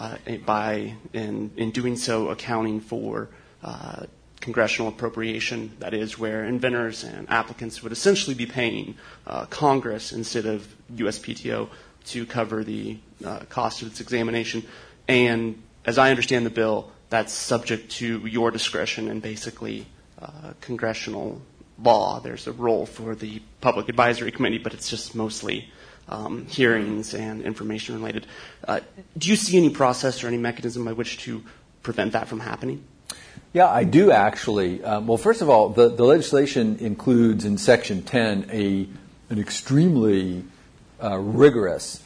S7: by, in doing so, accounting for congressional appropriation, that is, where inventors and applicants would essentially be paying Congress instead of USPTO to cover the cost of its examination? And as I understand the bill, that's subject to your discretion and basically congressional law. There's a role for the Public Advisory Committee, but it's just mostly hearings and information related. Do you see any process or any mechanism by which to prevent that from happening?
S3: Yeah, I do actually. Well, first of all, the legislation includes in Section 10 an extremely rigorous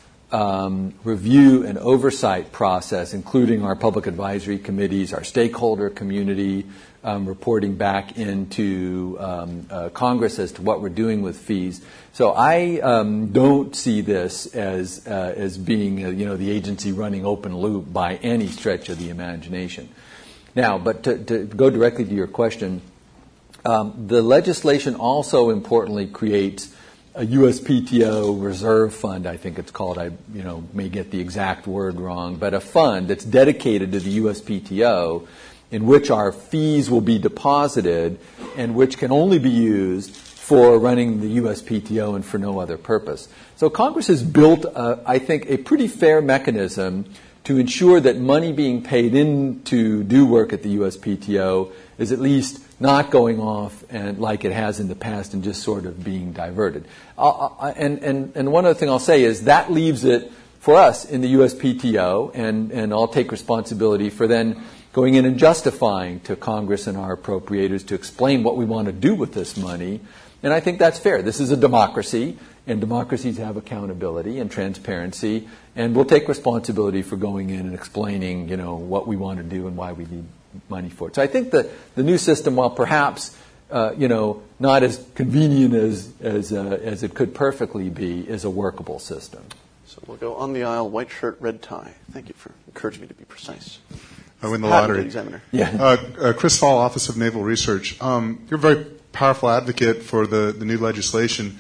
S3: review and oversight process, including our public advisory committees, our stakeholder community, reporting back into Congress as to what we're doing with fees. So I don't see this as being the agency running open loop by any stretch of the imagination. Now, but to go directly to your question, the legislation also importantly creates a USPTO reserve fund, I think it's called. I may get the exact word wrong, but a fund that's dedicated to the USPTO in which our fees will be deposited and which can only be used for running the USPTO and for no other purpose. So Congress has built, I think, a pretty fair mechanism to ensure that money being paid in to do work at the USPTO is at least not going off and like it has in the past and just sort of being diverted. And one other thing I'll say is that leaves it for us in the USPTO, and I'll take responsibility for then going in and justifying to Congress and our appropriators to explain what we want to do with this money. And I think that's fair. This is a democracy, and democracies have accountability and transparency, and we'll take responsibility for going in and explaining, what we want to do and why we need money for it. So I think that the new system, while perhaps not as convenient as it could perfectly be, is a workable system.
S2: So we'll go on the aisle, white shirt, red tie. Thank you for encouraging me to be precise.
S8: I win the lottery.
S2: Examiner.
S3: Yeah.
S8: Chris Fall, Office of Naval Research. You're a very powerful advocate for the new legislation,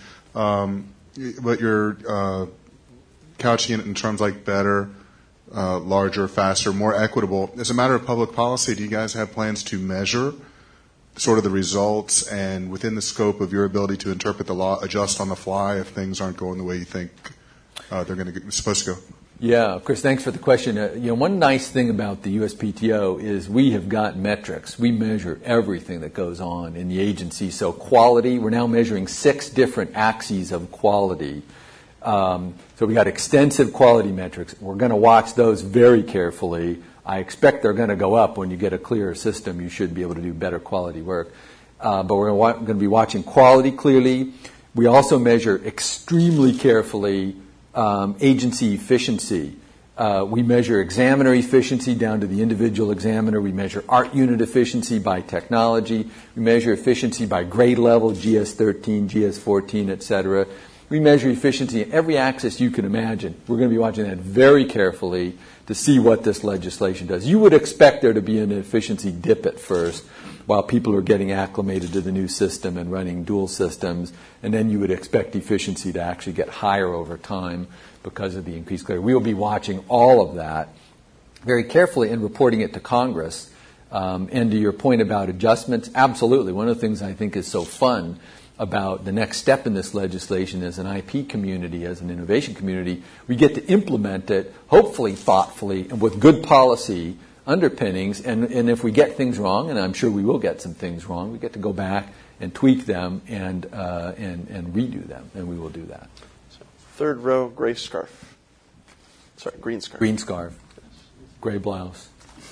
S8: but you're couching it in terms like better, larger, faster, more equitable. As a matter of public policy, do you guys have plans to measure sort of the results and within the scope of your ability to interpret the law, adjust on the fly if things aren't going the way you think they're supposed to go?
S3: Yeah, Chris, thanks for the question. One nice thing about the USPTO is we have got metrics. We measure everything that goes on in the agency. So quality, we're now measuring 6 different axes of quality. So we got extensive quality metrics. We're going to watch those very carefully. I expect they're going to go up when you get a clearer system. You should be able to do better quality work. But we're going to be watching quality clearly. We also measure extremely carefully agency efficiency. We measure examiner efficiency down to the individual examiner. We measure art unit efficiency by technology. We measure efficiency by grade level, GS13, GS14, et cetera. We measure efficiency in every axis you can imagine. We're going to be watching that very carefully to see what this legislation does. You would expect there to be an efficiency dip at first while people are getting acclimated to the new system and running dual systems, and then you would expect efficiency to actually get higher over time because of the increased clarity. We will be watching all of that very carefully and reporting it to Congress. And to your point about adjustments, absolutely. One of the things I think is so fun about the next step in this legislation as an IP community, as an innovation community, we get to implement it, hopefully thoughtfully, and with good policy underpinnings, and if we get things wrong, and I'm sure we will get some things wrong, we get to go back and tweak them and redo them, and we will do that.
S2: So, third row, gray scarf. Sorry, green scarf.
S3: Green scarf. Gray blouse.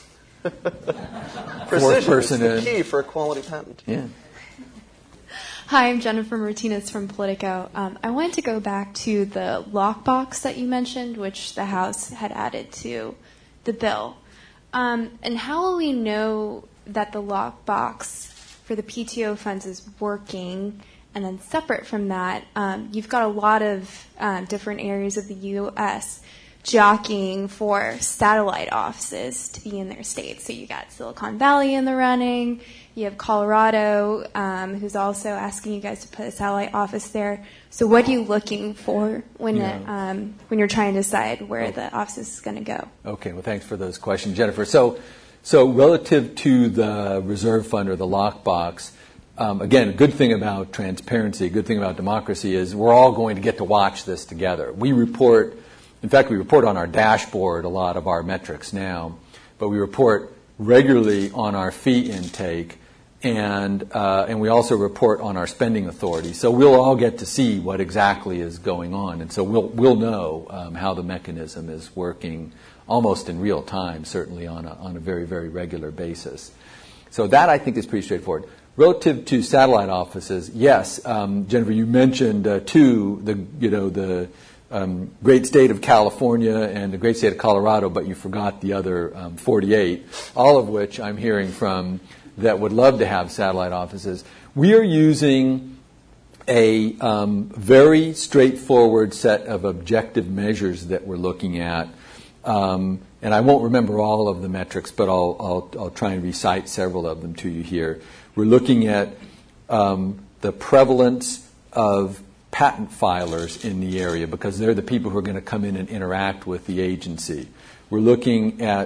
S2: Precision is the key for a quality patent.
S3: Yeah.
S9: Hi, I'm Jennifer Martinez from Politico. I wanted to go back to the lockbox that you mentioned, which the House had added to the bill. And how will we know that the lockbox for the PTO funds is working? And then separate from that, you've got a lot of different areas of the U.S. jockeying for satellite offices to be in their states. So you got Silicon Valley in the running. You have Colorado, who's also asking you guys to put a satellite office there. So what are you looking for when you're trying to decide where the office is going to go?
S3: Okay, well, thanks for those questions, Jennifer. So relative to the reserve fund or the lockbox, again, a good thing about transparency, a good thing about democracy is we're all going to get to watch this together. We report on our dashboard a lot of our metrics now, but we report regularly on our fee intake, and we also report on our spending authority. So we'll all get to see what exactly is going on, and so we'll know how the mechanism is working almost in real time, certainly on a very, very regular basis. So that I think is pretty straightforward. Relative to satellite offices, yes, Jennifer, you mentioned the great state of California and the great state of Colorado, but you forgot the other 48, all of which I'm hearing from that would love to have satellite offices. We are using a very straightforward set of objective measures that we're looking at. And I won't remember all of the metrics, but I'll try and recite several of them to you here. We're looking at the prevalence of patent filers in the area because they're the people who are going to come in and interact with the agency. We're looking at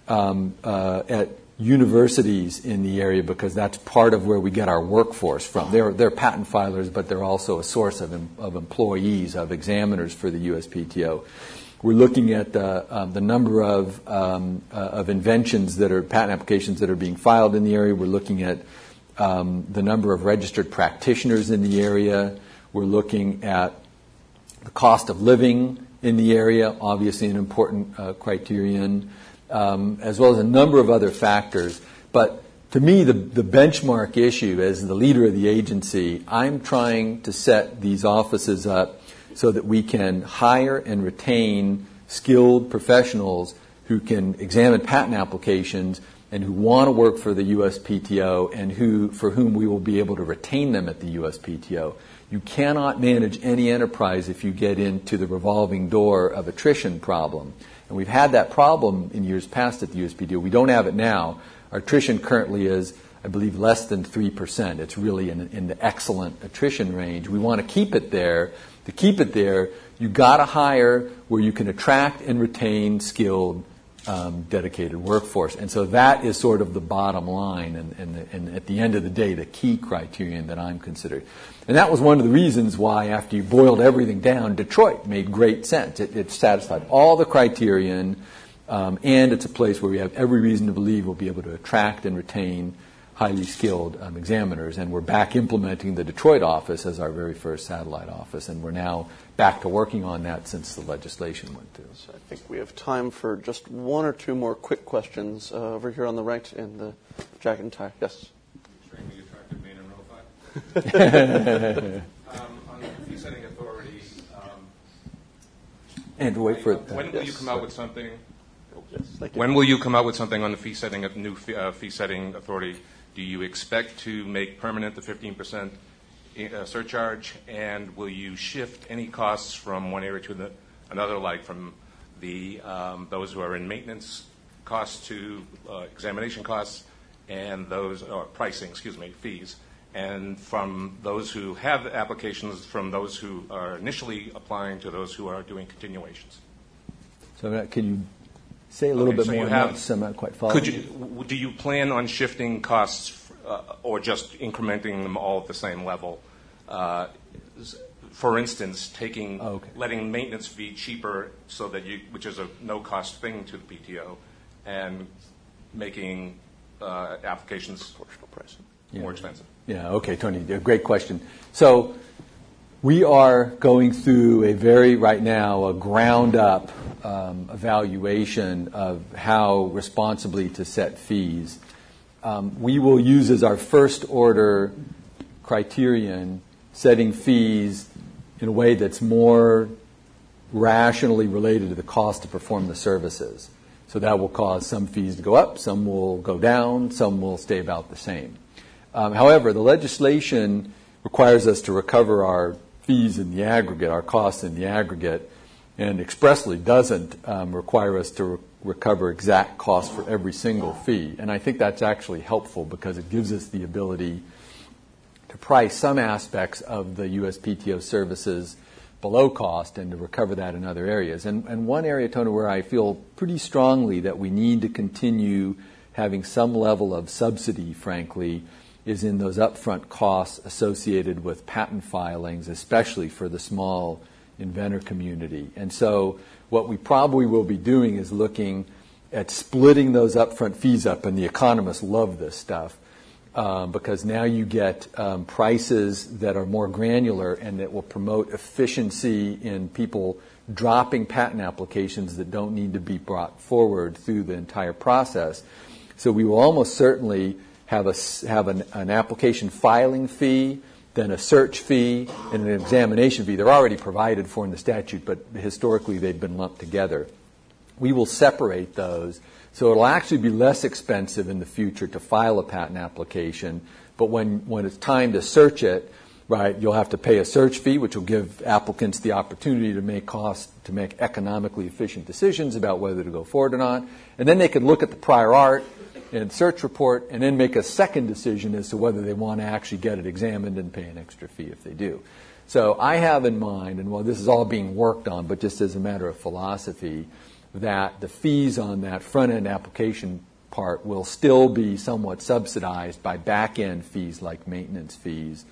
S3: universities in the area because that's part of where we get our workforce from. They're patent filers, but they're also a source of employees, of examiners for the USPTO. We're looking at the number of inventions that are patent applications that are being filed in the area. We're looking at the number of registered practitioners in the area. We're looking at the cost of living in the area, obviously an important criterion, as well as a number of other factors. But to me, the benchmark issue, as the leader of the agency, I'm trying to set these offices up so that we can hire and retain skilled professionals who can examine patent applications and who want to work for the USPTO and for whom we will be able to retain them at the USPTO. You cannot manage any enterprise if you get into the revolving door of attrition problem. And we've had that problem in years past at the USPTO. We don't have it now. Our attrition currently is, I believe, less than 3%. It's really in the excellent attrition range. We want to keep it there. To keep it there, you've got to hire where you can attract and retain skilled, dedicated workforce. And so that is sort of the bottom line and at the end of the day, the key criterion that I'm considering. And that was one of the reasons why, after you boiled everything down, Detroit made great sense. It satisfied all the criterion, and it's a place where we have every reason to believe we'll be able to attract and retain highly skilled examiners. And we're back implementing the Detroit office as our very first satellite office, and we're now back to working on that since the legislation went through.
S2: So I think we have time for just one or two more quick questions over here on the right in the jacket and tie. Yes?
S10: Extremely attractive man in row 5. On the fee setting authority,
S3: and wait for
S10: when will you come out with something?
S2: Yes,
S10: when will you come out with something on the fee setting of new fee setting authority? Do you expect to make permanent the 15% surcharge, and will you shift any costs from one area to another, like from the those who are in maintenance costs to examination costs, and those fees, and from those who have applications, from those who are initially applying to those who are doing continuations?
S3: So can you say a little bit more about this? I'm not quite following.
S10: Do you plan on shifting costs or just incrementing them all at the same level? For instance, letting maintenance fee cheaper so that which is a no-cost thing to the PTO, and making applications
S2: proportional pricing
S10: more expensive.
S3: Yeah, okay, Tony, great question. So we are going through right now a ground-up evaluation of how responsibly to set fees. We will use as our first-order criterion setting fees in a way that's more rationally related to the cost to perform the services. So that will cause some fees to go up, some will go down, some will stay about the same. However, the legislation requires us to recover our fees in the aggregate, our costs in the aggregate, and expressly doesn't require us to recover exact costs for every single fee. And I think that's actually helpful because it gives us the ability to price some aspects of the USPTO services below cost and to recover that in other areas. And one area, Tony, where I feel pretty strongly that we need to continue having some level of subsidy, frankly, is in those upfront costs associated with patent filings, especially for the small inventor community. And so what we probably will be doing is looking at splitting those upfront fees up, and the economists love this stuff, because now you get prices that are more granular and that will promote efficiency in people dropping patent applications that don't need to be brought forward through the entire process. So we will almost certainly have an application filing fee, then a search fee, and an examination fee. They're already provided for in the statute, but historically they've been lumped together. We will separate those, so it'll actually be less expensive in the future to file a patent application, but when it's time to search it, right, you'll have to pay a search fee, which will give applicants the opportunity to make economically efficient decisions about whether to go forward or not, and then they can look at the prior art and search report, and then make a second decision as to whether they want to actually get it examined and pay an extra fee if they do. So I have in mind, and while this is all being worked on, but just as a matter of philosophy, that the fees on that front-end application part will still be somewhat subsidized by back-end fees like maintenance fees,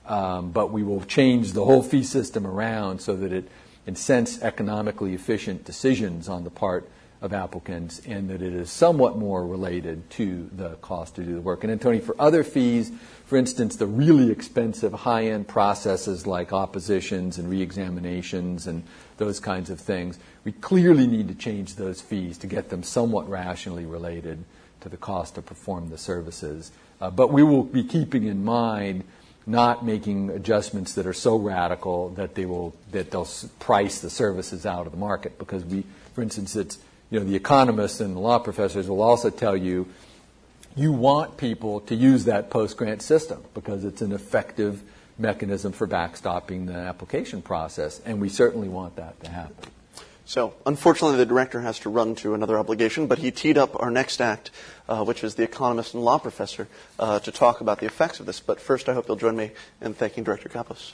S3: but we will change the whole fee system around so that it incents economically efficient decisions on the part of applicants, and that it is somewhat more related to the cost to do the work. And then, Tony, for other fees, for instance, the really expensive high-end processes like oppositions and reexaminations and those kinds of things, we clearly need to change those fees to get them somewhat rationally related to the cost to perform the services. But we will be keeping in mind not making adjustments that are so radical that they'll price the services out of the market, because for instance, it's the economists and the law professors will also tell you you want people to use that post-grant system because it's an effective mechanism for backstopping the application process, and we certainly want that to happen.
S2: So, unfortunately, the director has to run to another obligation, but he teed up our next act, which is the economist and law professor, to talk about the effects of this. But first, I hope you'll join me in thanking Director Kappos.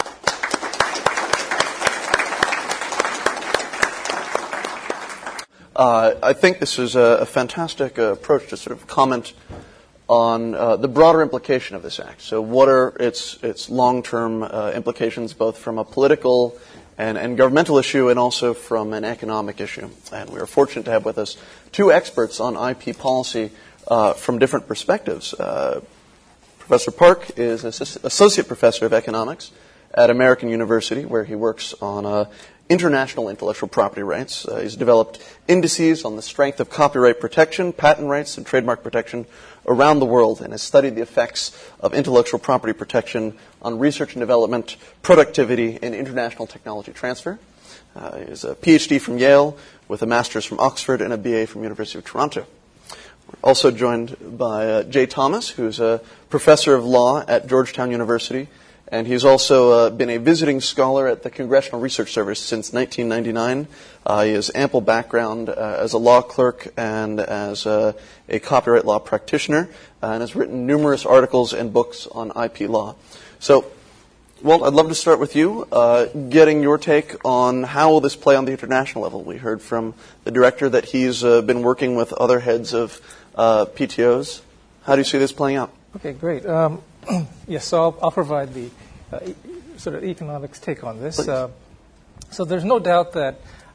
S2: I think this is a fantastic approach to sort of comment on the broader implication of this act. So what are its long-term implications, both from a political and governmental issue and also from an economic issue? And we are fortunate to have with us two experts on IP policy from different perspectives. Professor Park is Associate Professor of Economics at American University, where he works on international intellectual property rights. He's developed indices on the strength of copyright protection, patent rights, and trademark protection around the world, and has studied the effects of intellectual property protection on research and development, productivity, and international technology transfer. He has a PhD from Yale with a master's from Oxford and a BA from University of Toronto. We're also joined by Jay Thomas, who's a professor of law at Georgetown University, and he's also been a visiting scholar at the Congressional Research Service since 1999. He has ample background as a law clerk and as a copyright law practitioner, and has written numerous articles and books on IP law. So, Walt, I'd love to start with you, getting your take on how will this play on the international level. We heard from the director that he's been working with other heads of PTOs. How do you see this playing out?
S11: Okay, great. Yes, so I'll provide the sort of economics take on this. So there's no doubt that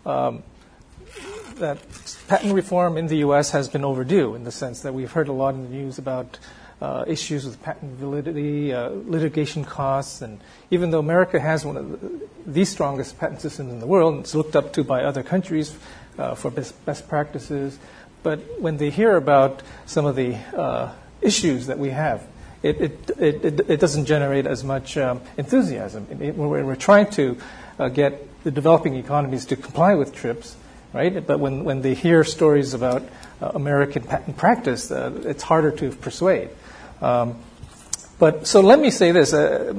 S11: that patent reform in the U.S. has been overdue, in the sense that we've heard a lot in the news about issues with patent validity, litigation costs, and even though America has one of the strongest patent systems in the world, it's looked up to by other countries for best practices, but when they hear about some of the issues that we have, it doesn't generate as much enthusiasm. We're trying to get the developing economies to comply with TRIPS, right? But when they hear stories about American patent practice, it's harder to persuade. But so let me say this: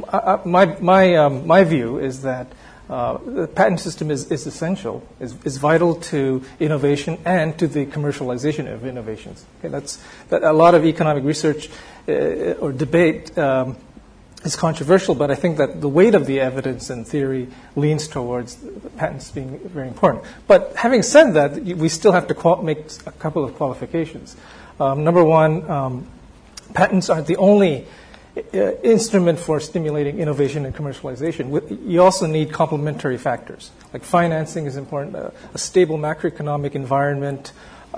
S11: my view is that the patent system is essential, is vital to innovation and to the commercialization of innovations. Okay, that a lot of economic research or debate is controversial, but I think that the weight of the evidence and theory leans towards patents being very important. But having said that, we still have to make a couple of qualifications. Number one, patents aren't the only instrument for stimulating innovation and commercialization. You also need complementary factors, like financing is important, a stable macroeconomic environment,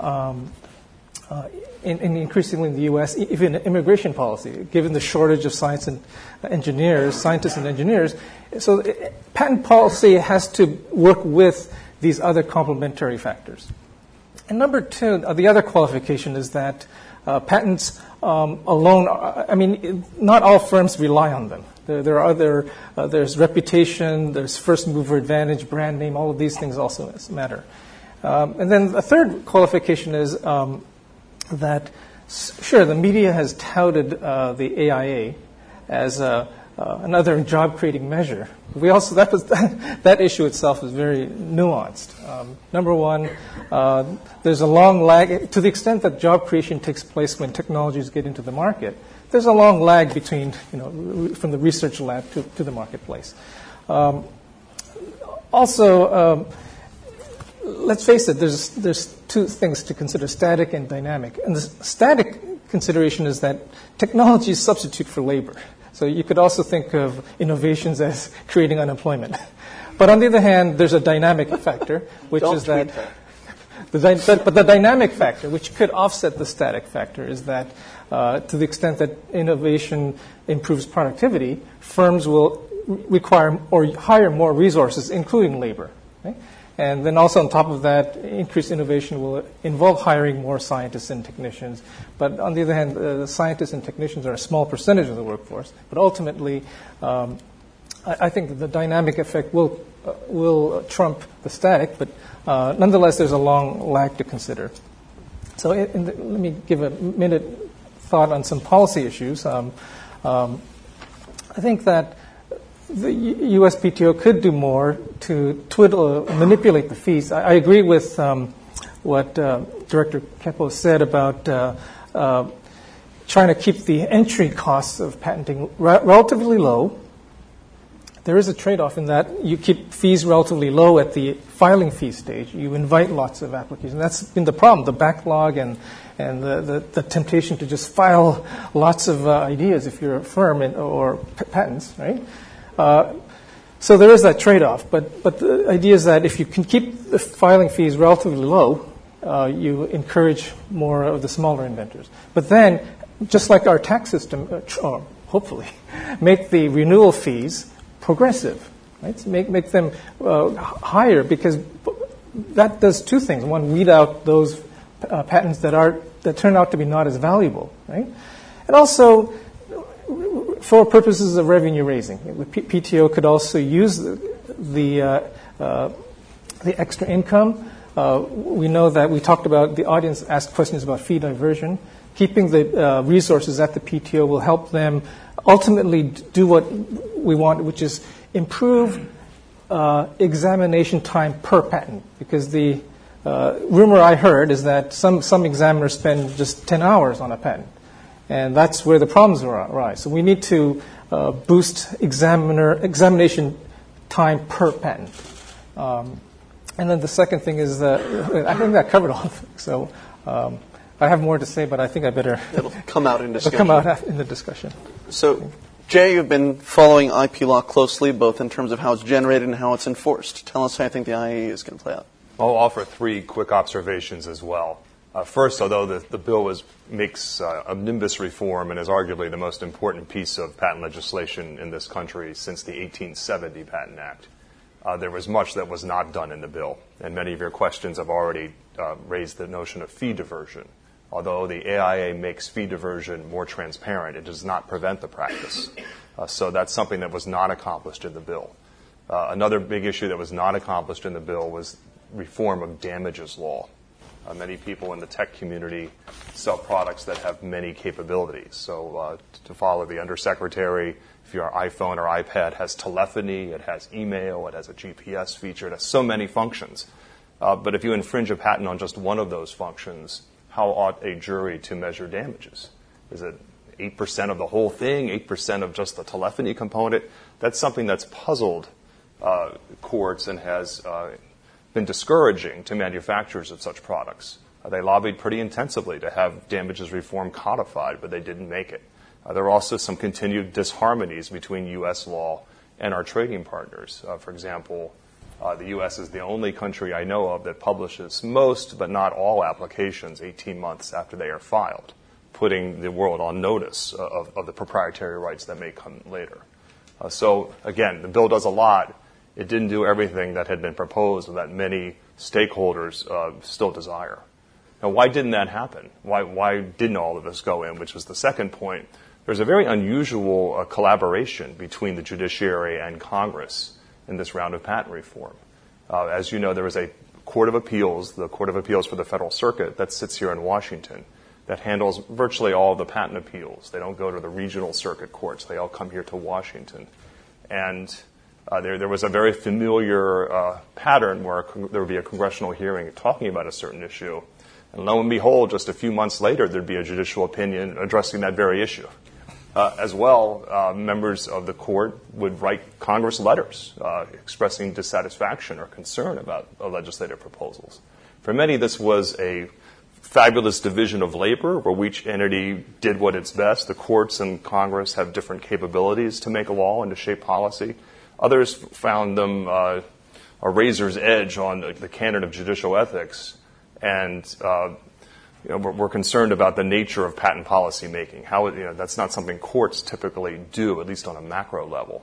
S11: and increasingly in the U.S., even immigration policy, given the shortage of scientists and engineers. So patent policy has to work with these other complementary factors. And number two, the other qualification is that patents alone, not all firms rely on them. There's reputation, there's first mover advantage, brand name, all of these things also matter. And then the third qualification is that, sure, the media has touted the AIA as another job-creating measure. We also that issue itself is very nuanced. Number one, there's a long lag to the extent that job creation takes place when technologies get into the market. There's a long lag between from the research lab to the marketplace. Also, let's face it, there's two things to consider, static and dynamic. And the static consideration is that technology is substitute for labor. So you could also think of innovations as creating unemployment. But on the other hand, there's a dynamic factor, which is that the dynamic factor, which could offset the static factor, is that to the extent that innovation improves productivity, firms will require or hire more resources, including labor. Okay? And then also on top of that, increased innovation will involve hiring more scientists and technicians. But on the other hand, the scientists and technicians are a small percentage of the workforce. But ultimately, I think that the dynamic effect will trump the static. But nonetheless, there's a long lag to consider. So let me give a minute thought on some policy issues. I think that the USPTO could do more to manipulate the fees. I agree with what Director Kepo said about trying to keep the entry costs of patenting relatively low. There is a trade-off in that you keep fees relatively low at the filing fee stage. You invite lots of applications. That's been the problem, the backlog and the temptation to just file lots of ideas if you're a firm or patents, right? So there is that trade-off. But the idea is that if you can keep the filing fees relatively low, you encourage more of the smaller inventors. But then, just like our tax system, hopefully, make the renewal fees progressive, right? So make them higher, because that does two things. One, weed out those patents that turn out to be not as valuable, right? And also, for purposes of revenue raising, the PTO could also use the extra income. We know that we talked about, the audience asked questions about fee diversion. Keeping the resources at the PTO will help them ultimately do what we want, which is improve examination time per patent. Because the rumor I heard is that some examiners spend just 10 hours on a patent. And that's where the problems arise. So we need to boost examination time per patent. And then the second thing is that I think that covered all of it. So I have more to say, but I think I better...
S2: It'll come out in discussion.
S11: It'll come out in the discussion.
S2: So, Jay, you've been following IP law closely, both in terms of how it's generated and how it's enforced. Tell us how you think the IAE is going to play out.
S12: I'll offer three quick observations as well. First, although the bill makes omnibus reform and is arguably the most important piece of patent legislation in this country since the 1870 Patent Act, there was much that was not done in the bill. And many of your questions have already raised the notion of fee diversion. Although the AIA makes fee diversion more transparent, it does not prevent the practice. So that's something that was not accomplished in the bill. Another big issue that was not accomplished in the bill was reform of damages law. Many people in the tech community sell products that have many capabilities. So to follow the undersecretary, if your iPhone or iPad has telephony, it has email, it has a GPS feature, it has so many functions. But if you infringe a patent on just one of those functions, how ought a jury to measure damages? Is it 8% of the whole thing, 8% of just the telephony component? That's something that's puzzled courts and has been discouraging to manufacturers of such products. They lobbied pretty intensively to have damages reform codified, but they didn't make it. There are also some continued disharmonies between U.S. law and our trading partners. For example, the U.S. is the only country I know of that publishes most, but not all, applications 18 months after they are filed, putting the world on notice of the proprietary rights that may come later. So, again, the bill does a lot. It didn't do everything that had been proposed and that many stakeholders still desire. Now, why didn't that happen? Why didn't all of this go in, which was the second point? There's a very unusual collaboration between the judiciary and Congress in this round of patent reform. As you know, there is a Court of Appeals, the Court of Appeals for the Federal Circuit, that sits here in Washington, that handles virtually all of the patent appeals. They don't go to the regional circuit courts. They all come here to Washington. And there was a very familiar pattern where there would be a congressional hearing talking about a certain issue. And lo and behold, just a few months later, there'd be a judicial opinion addressing that very issue. As well, members of the court would write Congress letters expressing dissatisfaction or concern about legislative proposals. For many, this was a fabulous division of labor where each entity did what it's best. The courts and Congress have different capabilities to make a law and to shape policy. Others found them a razor's edge on the canon of judicial ethics, and we're concerned about the nature of patent policy making. That's not something courts typically do, at least on a macro level.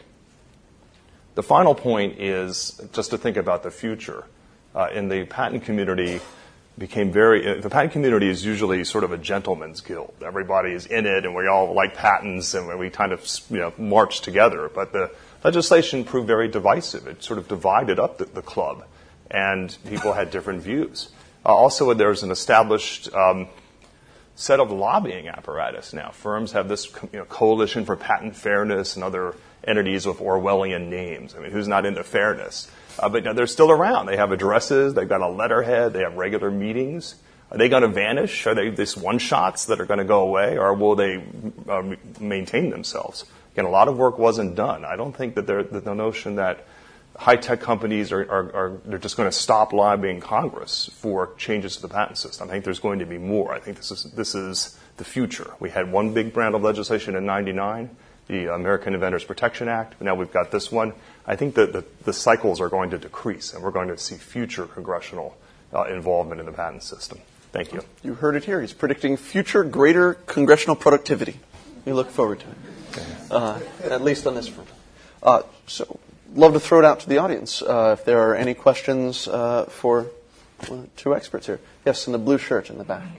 S12: The final point is just to think about the future. In the patent community, the patent community is usually sort of a gentleman's guild. Everybody is in it, and we all like patents, and we kind of march together. But the legislation proved very divisive. It sort of divided up the club, and people had different views. Also, there's an established set of lobbying apparatus now. Firms have this coalition for patent fairness and other entities with Orwellian names. I mean, who's not into fairness? But they're still around. They have addresses. They've got a letterhead. They have regular meetings. Are they going to vanish? Are they these one-shots that are going to go away, or will they maintain themselves? Again, a lot of work wasn't done. I don't think that the notion that high-tech companies they're just going to stop lobbying Congress for changes to the patent system. I think there's going to be more. I think this is the future. We had one big round of legislation in '99, the American Inventors Protection Act. Now we've got this one. I think that the cycles are going to decrease, and we're going to see future congressional involvement in the patent system. Thank you.
S2: You heard it here. He's predicting future greater congressional productivity. We look forward to it, at least on this front. So, love to throw it out to the audience. If there are any questions for two experts here. Yes, in the blue shirt in the back.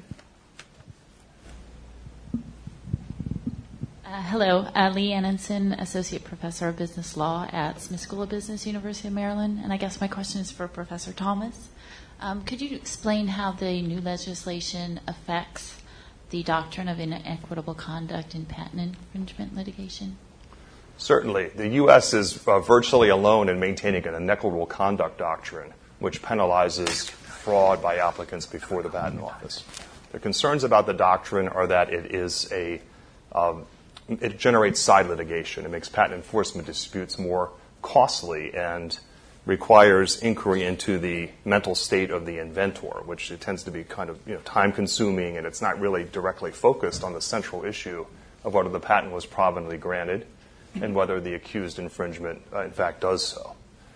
S13: Hello, Lee Annenson, Associate Professor of Business Law at Smith School of Business, University of Maryland. And I guess my question is for Professor Thomas. Could you explain how the new legislation affects the doctrine of inequitable conduct in patent infringement litigation?
S12: Certainly. The U.S. is virtually alone in maintaining an inequitable conduct doctrine, which penalizes fraud by applicants before the Patent Office. The concerns about the doctrine are that it generates side litigation. It makes patent enforcement disputes more costly and requires inquiry into the mental state of the inventor, which it tends to be kind of time-consuming, and it's not really directly focused on the central issue of whether the patent was provenly granted and whether the accused infringement, in fact, does so.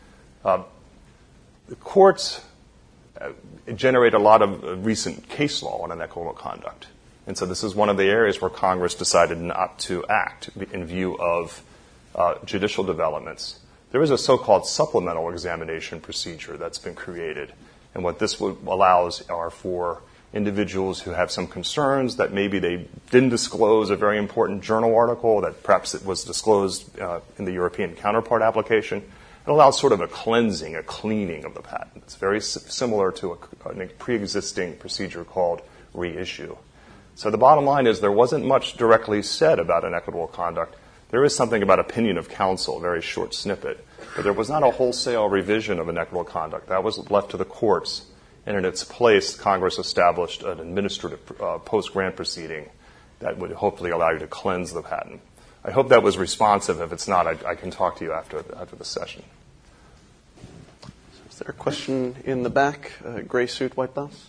S12: The courts generate a lot of recent case law on inequitable conduct, and so this is one of the areas where Congress decided not to act in view of judicial developments. There is a so-called supplemental examination procedure that's been created. And what this allows are for individuals who have some concerns that maybe they didn't disclose a very important journal article, that perhaps it was disclosed in the European counterpart application. It allows sort of a cleansing, a cleaning of the patent. It's very similar to a pre-existing procedure called reissue. So the bottom line is there wasn't much directly said about inequitable conduct. There is something about opinion of counsel, a very short snippet, but there was not a wholesale revision of inequitable conduct. That was left to the courts, and in its place, Congress established an administrative post-grant proceeding that would hopefully allow you to cleanse the patent. I hope that was responsive. If it's not, I can talk to you after the session.
S2: Is there a question in the back? Gray suit, white blouse?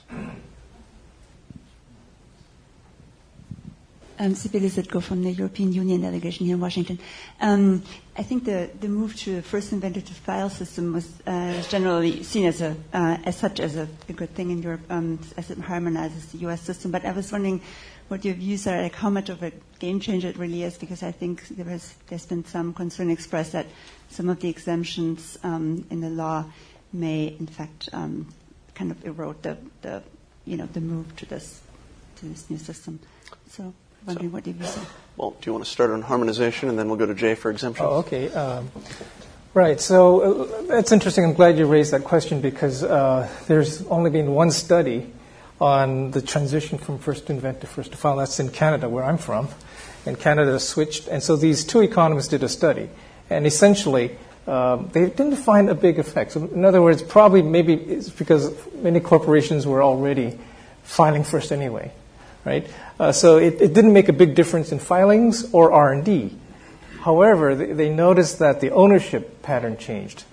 S14: Sibylle Zitko from the European Union delegation here in Washington. I think the move to a first inventor to file system was generally seen as a good thing in Europe, as it harmonizes the U.S. system. But I was wondering what your views are, like how much of a game changer it really is, because I think there's been some concern expressed that some of the exemptions in the law may, in fact, kind of erode the move to this new system. So. Wondering what you say.
S2: Well, do you want to start on harmonization, and then we'll go to Jay for exemptions?
S11: Oh, okay. Right. So that's interesting. I'm glad you raised that question because there's only been one study on the transition from first to invent to first to file. That's in Canada, where I'm from. And Canada switched. And so these two economists did a study. And essentially, they didn't find a big effect. So in other words, maybe it's because many corporations were already filing first anyway. Right? So it didn't make a big difference in filings or R&D. However, they noticed that the ownership pattern changed.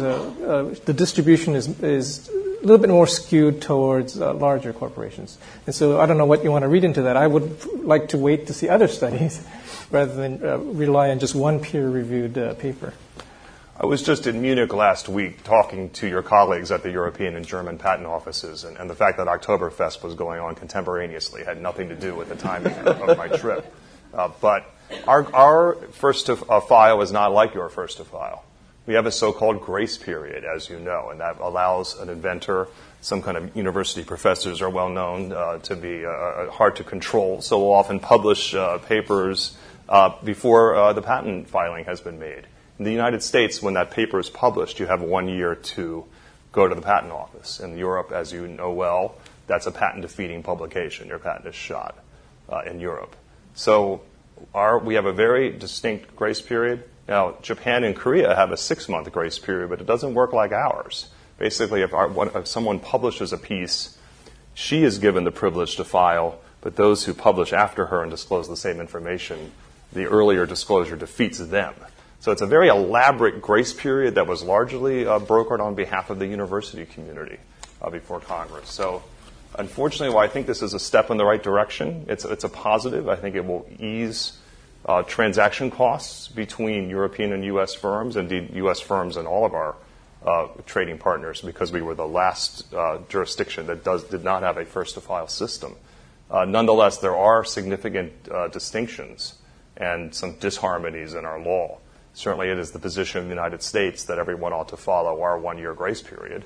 S11: The distribution is a little bit more skewed towards larger corporations. And so I don't know what you want to read into that. I would like to wait to see other studies rather than rely on just one peer-reviewed paper.
S12: I was just in Munich last week talking to your colleagues at the European and German patent offices, and the fact that Oktoberfest was going on contemporaneously had nothing to do with the timing of my trip. But our first to file is not like your first to file. We have a so-called grace period, as you know, and that allows an inventor, some kind of university professors are well known to be hard to control, so we'll often publish papers before the patent filing has been made. In the United States, when that paper is published, you have 1 year to go to the patent office. In Europe, as you know well, that's a patent-defeating publication. Your patent is shot. in Europe. So we have a very distinct grace period. Now, Japan and Korea have a 6-month grace period, but it doesn't work like ours. Basically, if someone publishes a piece, she is given the privilege to file, but those who publish after her and disclose the same information, the earlier disclosure defeats them. So it's a very elaborate grace period that was largely brokered on behalf of the university community before Congress. So unfortunately, while I think this is a step in the right direction, it's a positive. I think it will ease transaction costs between European and U.S. firms, indeed U.S. firms and all of our trading partners, because we were the last jurisdiction that did not have a first-to-file system. Nonetheless, there are significant distinctions and some disharmonies in our law. Certainly, it is the position of the United States that everyone ought to follow our 1-year grace period,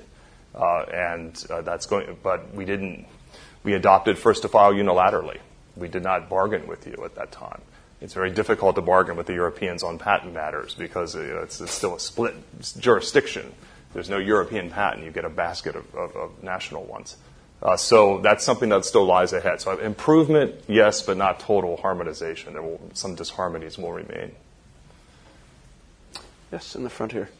S12: but we adopted first-to-file unilaterally. We did not bargain with you at that time. It's very difficult to bargain with the Europeans on patent matters because it's still a split jurisdiction. There's no European patent. You get a basket of national ones. So that's something that still lies ahead. So improvement, yes, but not total harmonization. Some disharmonies will remain.
S2: Yes, in the front here.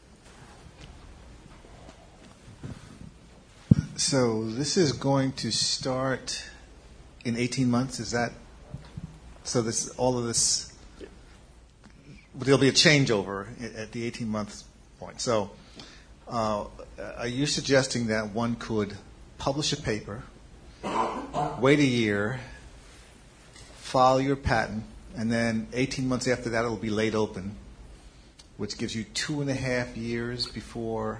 S15: So this is going to start in 18 months, is that? So there'll be a changeover at the 18-month point. So are you suggesting that one could publish a paper, wait a year, file your patent, and then 18 months after that it will be laid open, which gives you 2.5 years before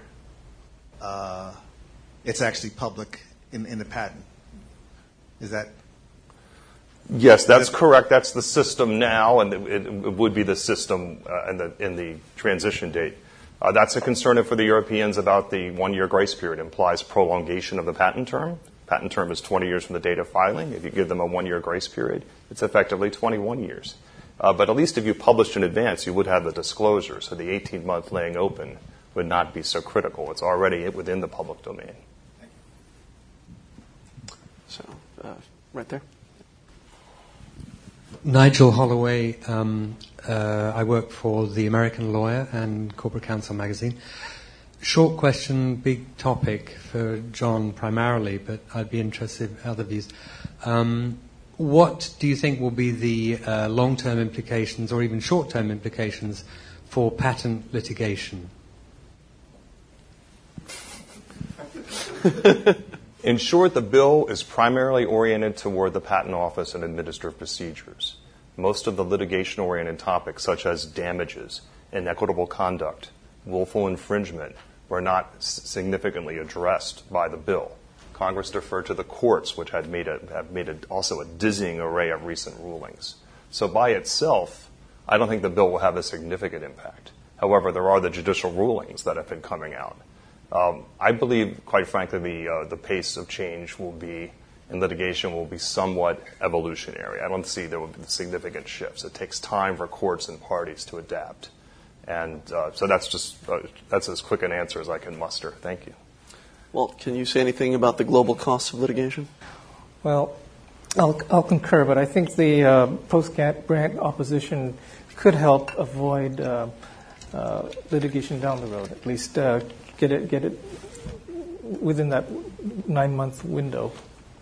S15: it's actually public in the patent? Is that?
S12: Yes, that's correct. That's the system now, and it would be the system in the transition date. That's a concern for the Europeans about the 1-year grace period. It implies prolongation of the patent term. Patent term is 20 years from the date of filing. If you give them a 1-year grace period, it's effectively 21 years. But at least if you published in advance, you would have the disclosure, so the 18-month laying open would not be so critical. It's already within the public domain.
S2: So, right there.
S16: Nigel Holloway. I work for The American Lawyer and Corporate Counsel magazine. Short question, big topic for John primarily, but I'd be interested in other views. What do you think will be the long-term implications or even short-term implications for patent litigation?
S12: In short, the bill is primarily oriented toward the Patent Office and administrative procedures. Most of the litigation-oriented topics, such as damages, inequitable conduct, willful infringement, were not significantly addressed by the bill. Congress deferred to the courts, which have made also a dizzying array of recent rulings. So by itself, I don't think the bill will have a significant impact. However, there are the judicial rulings that have been coming out. I believe, quite frankly, the pace of change in litigation will be somewhat evolutionary. I don't see there will be significant shifts. It takes time for courts and parties to adapt. And so that's as quick an answer as I can muster. Thank you.
S2: Well, can you say anything about the global costs of litigation?
S11: Well, I'll concur, but I think the post-grant opposition could help avoid litigation down the road, at least get it within that 9-month window.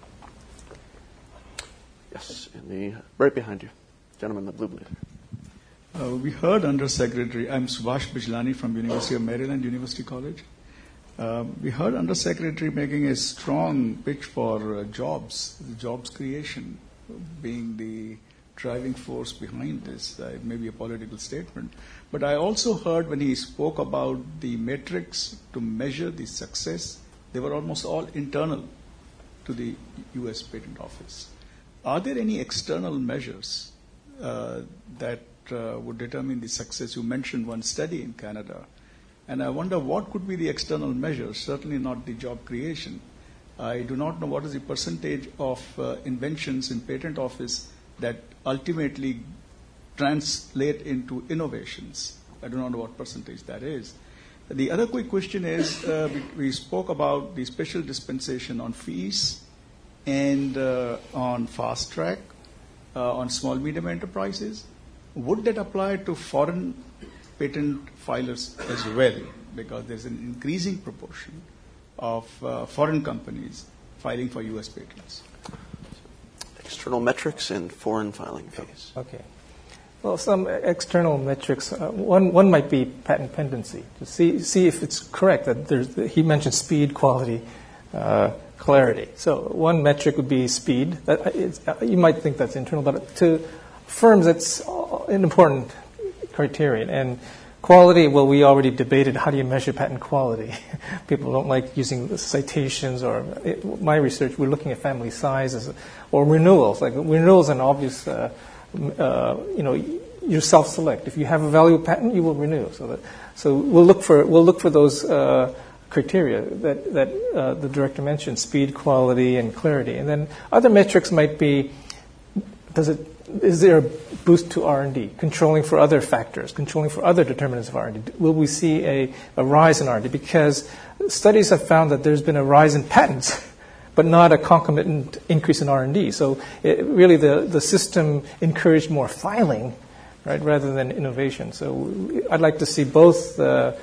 S2: Yes, right behind you. Gentleman in the blue blazer.
S17: We heard Undersecretary, I'm Subhash Bijlani from University of Maryland, University College. We heard Undersecretary making a strong pitch for jobs creation being the driving force behind this. It may be a political statement. But I also heard when he spoke about the metrics to measure the success, they were almost all internal to the U.S. Patent Office. Are there any external measures that would determine the success? You mentioned one study in Canada. And I wonder what could be the external measures, certainly not the job creation. I do not know what is the percentage of inventions in Patent Office that ultimately translate into innovations. I do not know what percentage that is. The other quick question is, we spoke about the special dispensation on fees and on fast track. on small medium enterprises. Would that apply to foreign patent filers as well? Because there's an increasing proportion of foreign companies filing for U.S. patents.
S2: External metrics and foreign filing fees.
S11: Okay. Well, some external metrics. One might be patent pendency to see if it's correct that he mentioned speed, quality, clarity. So one metric would be speed. You might think that's internal, but to firms, it's an important criterion. And quality, well, we already debated how do you measure patent quality. People don't like using citations or my research. We're looking at family sizes or renewals. Like renewals, an obvious. You self-select. If you have a value patent, you will renew. So we'll look for those criteria that the director mentioned: speed, quality, and clarity. And then other metrics might be: is there a boost to R&D, controlling for other factors, controlling for other determinants of R&D? Will we see a rise in R&D? Because studies have found that there's been a rise in patents, but not a concomitant increase in R&D. So really the system encouraged more filing, right, rather than innovation. So I'd like to see both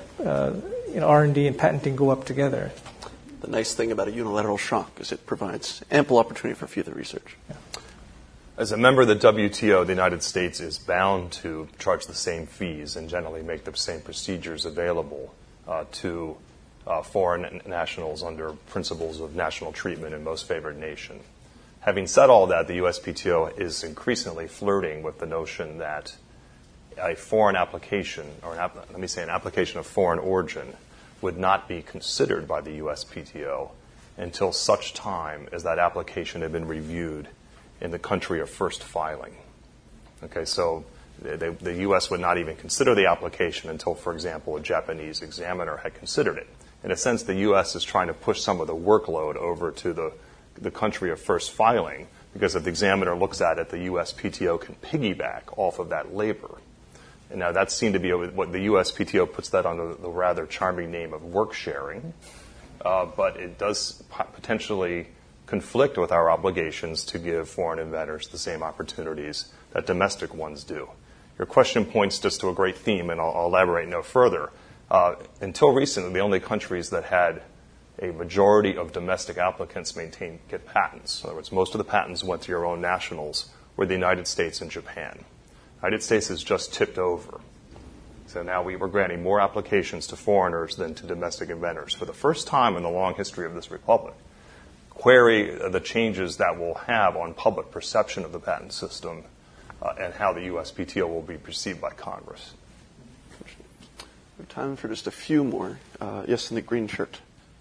S11: R&D and patenting go up together.
S2: The nice thing about a unilateral shock is it provides ample opportunity for further research.
S11: Yeah.
S12: As a member of the WTO, the United States is bound to charge the same fees and generally make the same procedures available to foreign nationals under principles of national treatment and most favored nation. Having said all that, the USPTO is increasingly flirting with the notion that a foreign application, or an application of foreign origin, would not be considered by the USPTO until such time as that application had been reviewed in the country of first filing. Okay, so the U.S. would not even consider the application until, for example, a Japanese examiner had considered it. In a sense, the U.S. is trying to push some of the workload over to the country of first filing, because if the examiner looks at it, the USPTO can piggyback off of that labor. And now that seemed to be what the USPTO puts that under the rather charming name of work sharing, but it does potentially conflict with our obligations to give foreign inventors the same opportunities that domestic ones do. Your question points just to a great theme, and I'll elaborate no further. Until recently, the only countries that had a majority of domestic applicants get patents, in other words, most of the patents went to your own nationals, were the United States and Japan. The United States has just tipped over. So now we're granting more applications to foreigners than to domestic inventors. For the first time in the long history of this republic, query the changes that will have on public perception of the patent system and how the USPTO will be perceived by Congress.
S2: We have time for just a few more. Yes, in the green shirt.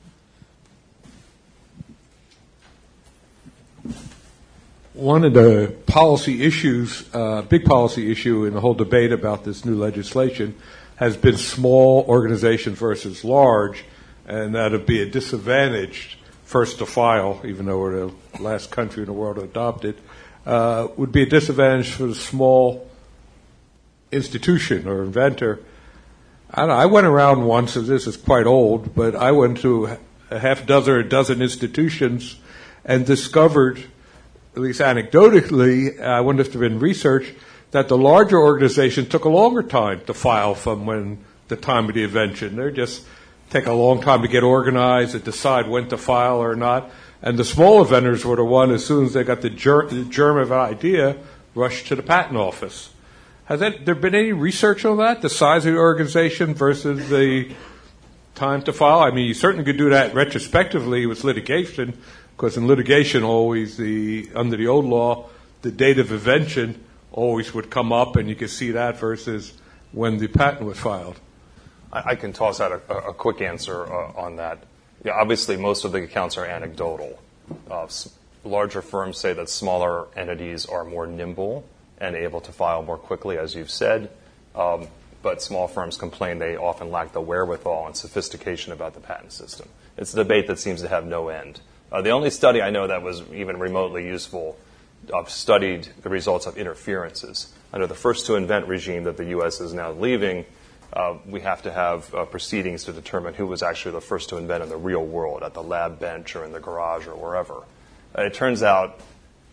S18: One of the policy issues, big policy issue in the whole debate about this new legislation has been small organizations versus large, and that would be a disadvantage first to file, even though we're the last country in the world to adopt it, would be a disadvantage for the small institution or inventor. I don't know, I went around once, and this is quite old, but I went to a half dozen or a dozen institutions and discovered, at least anecdotally, I wonder if there had been research, that the larger organization took a longer time to file from when the time of the invention. They just take a long time to get organized and decide when to file or not. And the small inventors were the one, as soon as they got the germ of an idea, rushed to the patent office. Has there been any research on that, the size of the organization versus the time to file? I mean, you certainly could do that retrospectively with litigation, because in litigation, always under the old law, the date of invention always would come up, and you could see that versus when the patent was filed.
S12: I can toss out a quick answer on that. Yeah, obviously, most of the accounts are anecdotal. Larger firms say that smaller entities are more nimble and able to file more quickly, as you've said. But small firms complain they often lack the wherewithal and sophistication about the patent system. It's a debate that seems to have no end. The only study I know that was even remotely useful studied the results of interferences. Under the first to invent regime that the U.S. is now leaving, we have to have proceedings to determine who was actually the first to invent in the real world, at the lab bench or in the garage or wherever. It turns out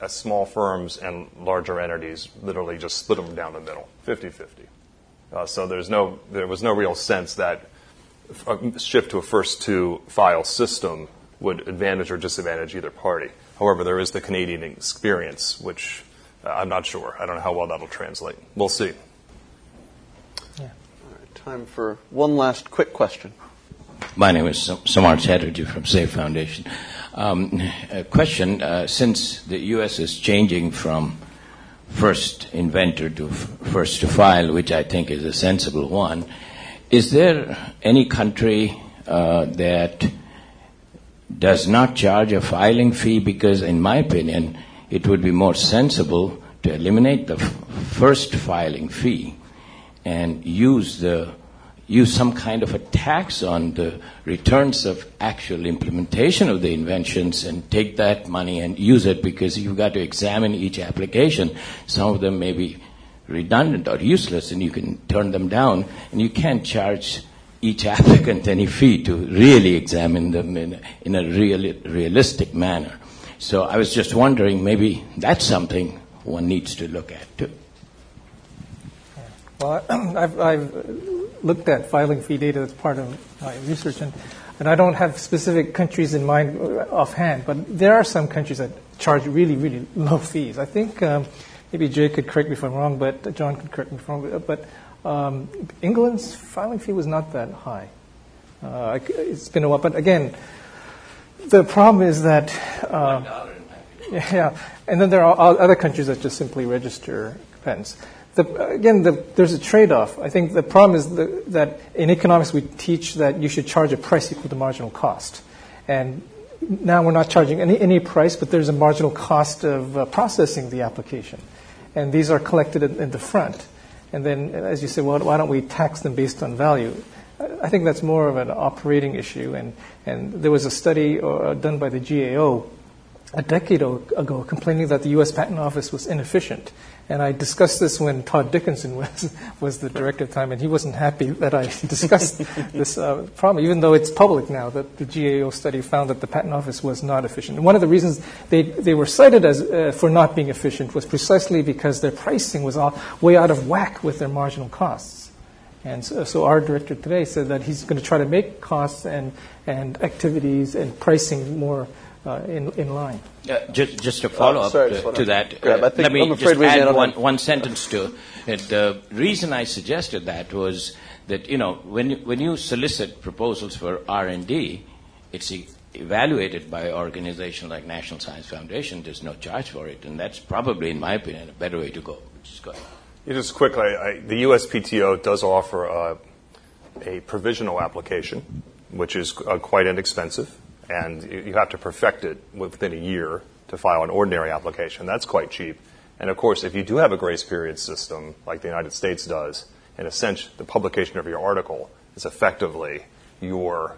S12: as small firms and larger entities literally just split them down the middle, 50-50. So there was no real sense that a shift to a first-to-file system would advantage or disadvantage either party. However, there is the Canadian experience, which I'm not sure. I don't know how well that'll translate. We'll see.
S2: Yeah. All right, time for one last quick question.
S19: My name is Samar Chatterjee from SAFE Foundation. A question, since the U.S. is changing from first inventor to first to file, which I think is a sensible one, is there any country that does not charge a filing fee? Because in my opinion, it would be more sensible to eliminate the first filing fee and use some kind of a tax on the returns of actual implementation of the inventions and take that money and use it, because you've got to examine each application. Some of them may be redundant or useless, and you can turn them down, and you can't charge each applicant any fee to really examine them in a realistic manner. So I was just wondering, maybe that's something one needs to look at too.
S11: Well, I've looked at filing fee data as part of my research, and I don't have specific countries in mind offhand, but there are some countries that charge really, really low fees. I think maybe Jay could correct me if I'm wrong, but John could correct me if I'm wrong, but England's filing fee was not that high. It's been a while, but again, the problem is that yeah, and then there are other countries that just simply register patents. There's a trade-off. I think the problem is that in economics we teach that you should charge a price equal to marginal cost. And now we're not charging any price, but there's a marginal cost of processing the application. And these are collected in the front. And then, as you say, well, why don't we tax them based on value? I think that's more of an operating issue. And there was a study done by the GAO a decade ago complaining that the U.S. Patent Office was inefficient. And I discussed this when Todd Dickinson was the director at the time, and he wasn't happy that I discussed this problem, even though it's public now that the GAO study found that the Patent Office was not efficient. And one of the reasons they were cited as for not being efficient was precisely because their pricing was way out of whack with their marginal costs. And so our director today said that he's going to try to make costs and activities and pricing more in line.
S19: Just to follow up to that, let me just add one sentence to it. The reason I suggested that was that, when you solicit proposals for R&D, it's evaluated by an organization like National Science Foundation. There's no charge for it, and that's probably, in my opinion, a better way to go. Just go ahead.
S12: Just quickly, the USPTO does offer a provisional application, which is quite inexpensive. And you have to perfect it within a year to file an ordinary application. That's quite cheap. And, of course, if you do have a grace period system like the United States does, in a sense, the publication of your article is effectively your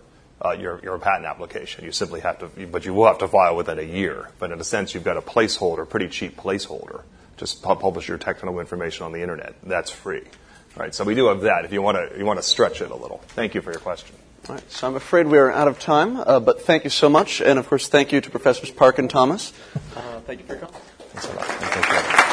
S12: patent application. You simply have to, but you will have to file within a year. But in a sense, you've got a placeholder, pretty cheap placeholder. Just publish your technical information on the Internet. That's free. All right, so we do have that if you want to stretch it a little. Thank you for your question.
S2: All right, so I'm afraid we are out of time, but thank you so much. And, of course, thank you to Professors Park and Thomas. Thank you for your comments.
S12: Thanks a lot. Thank you.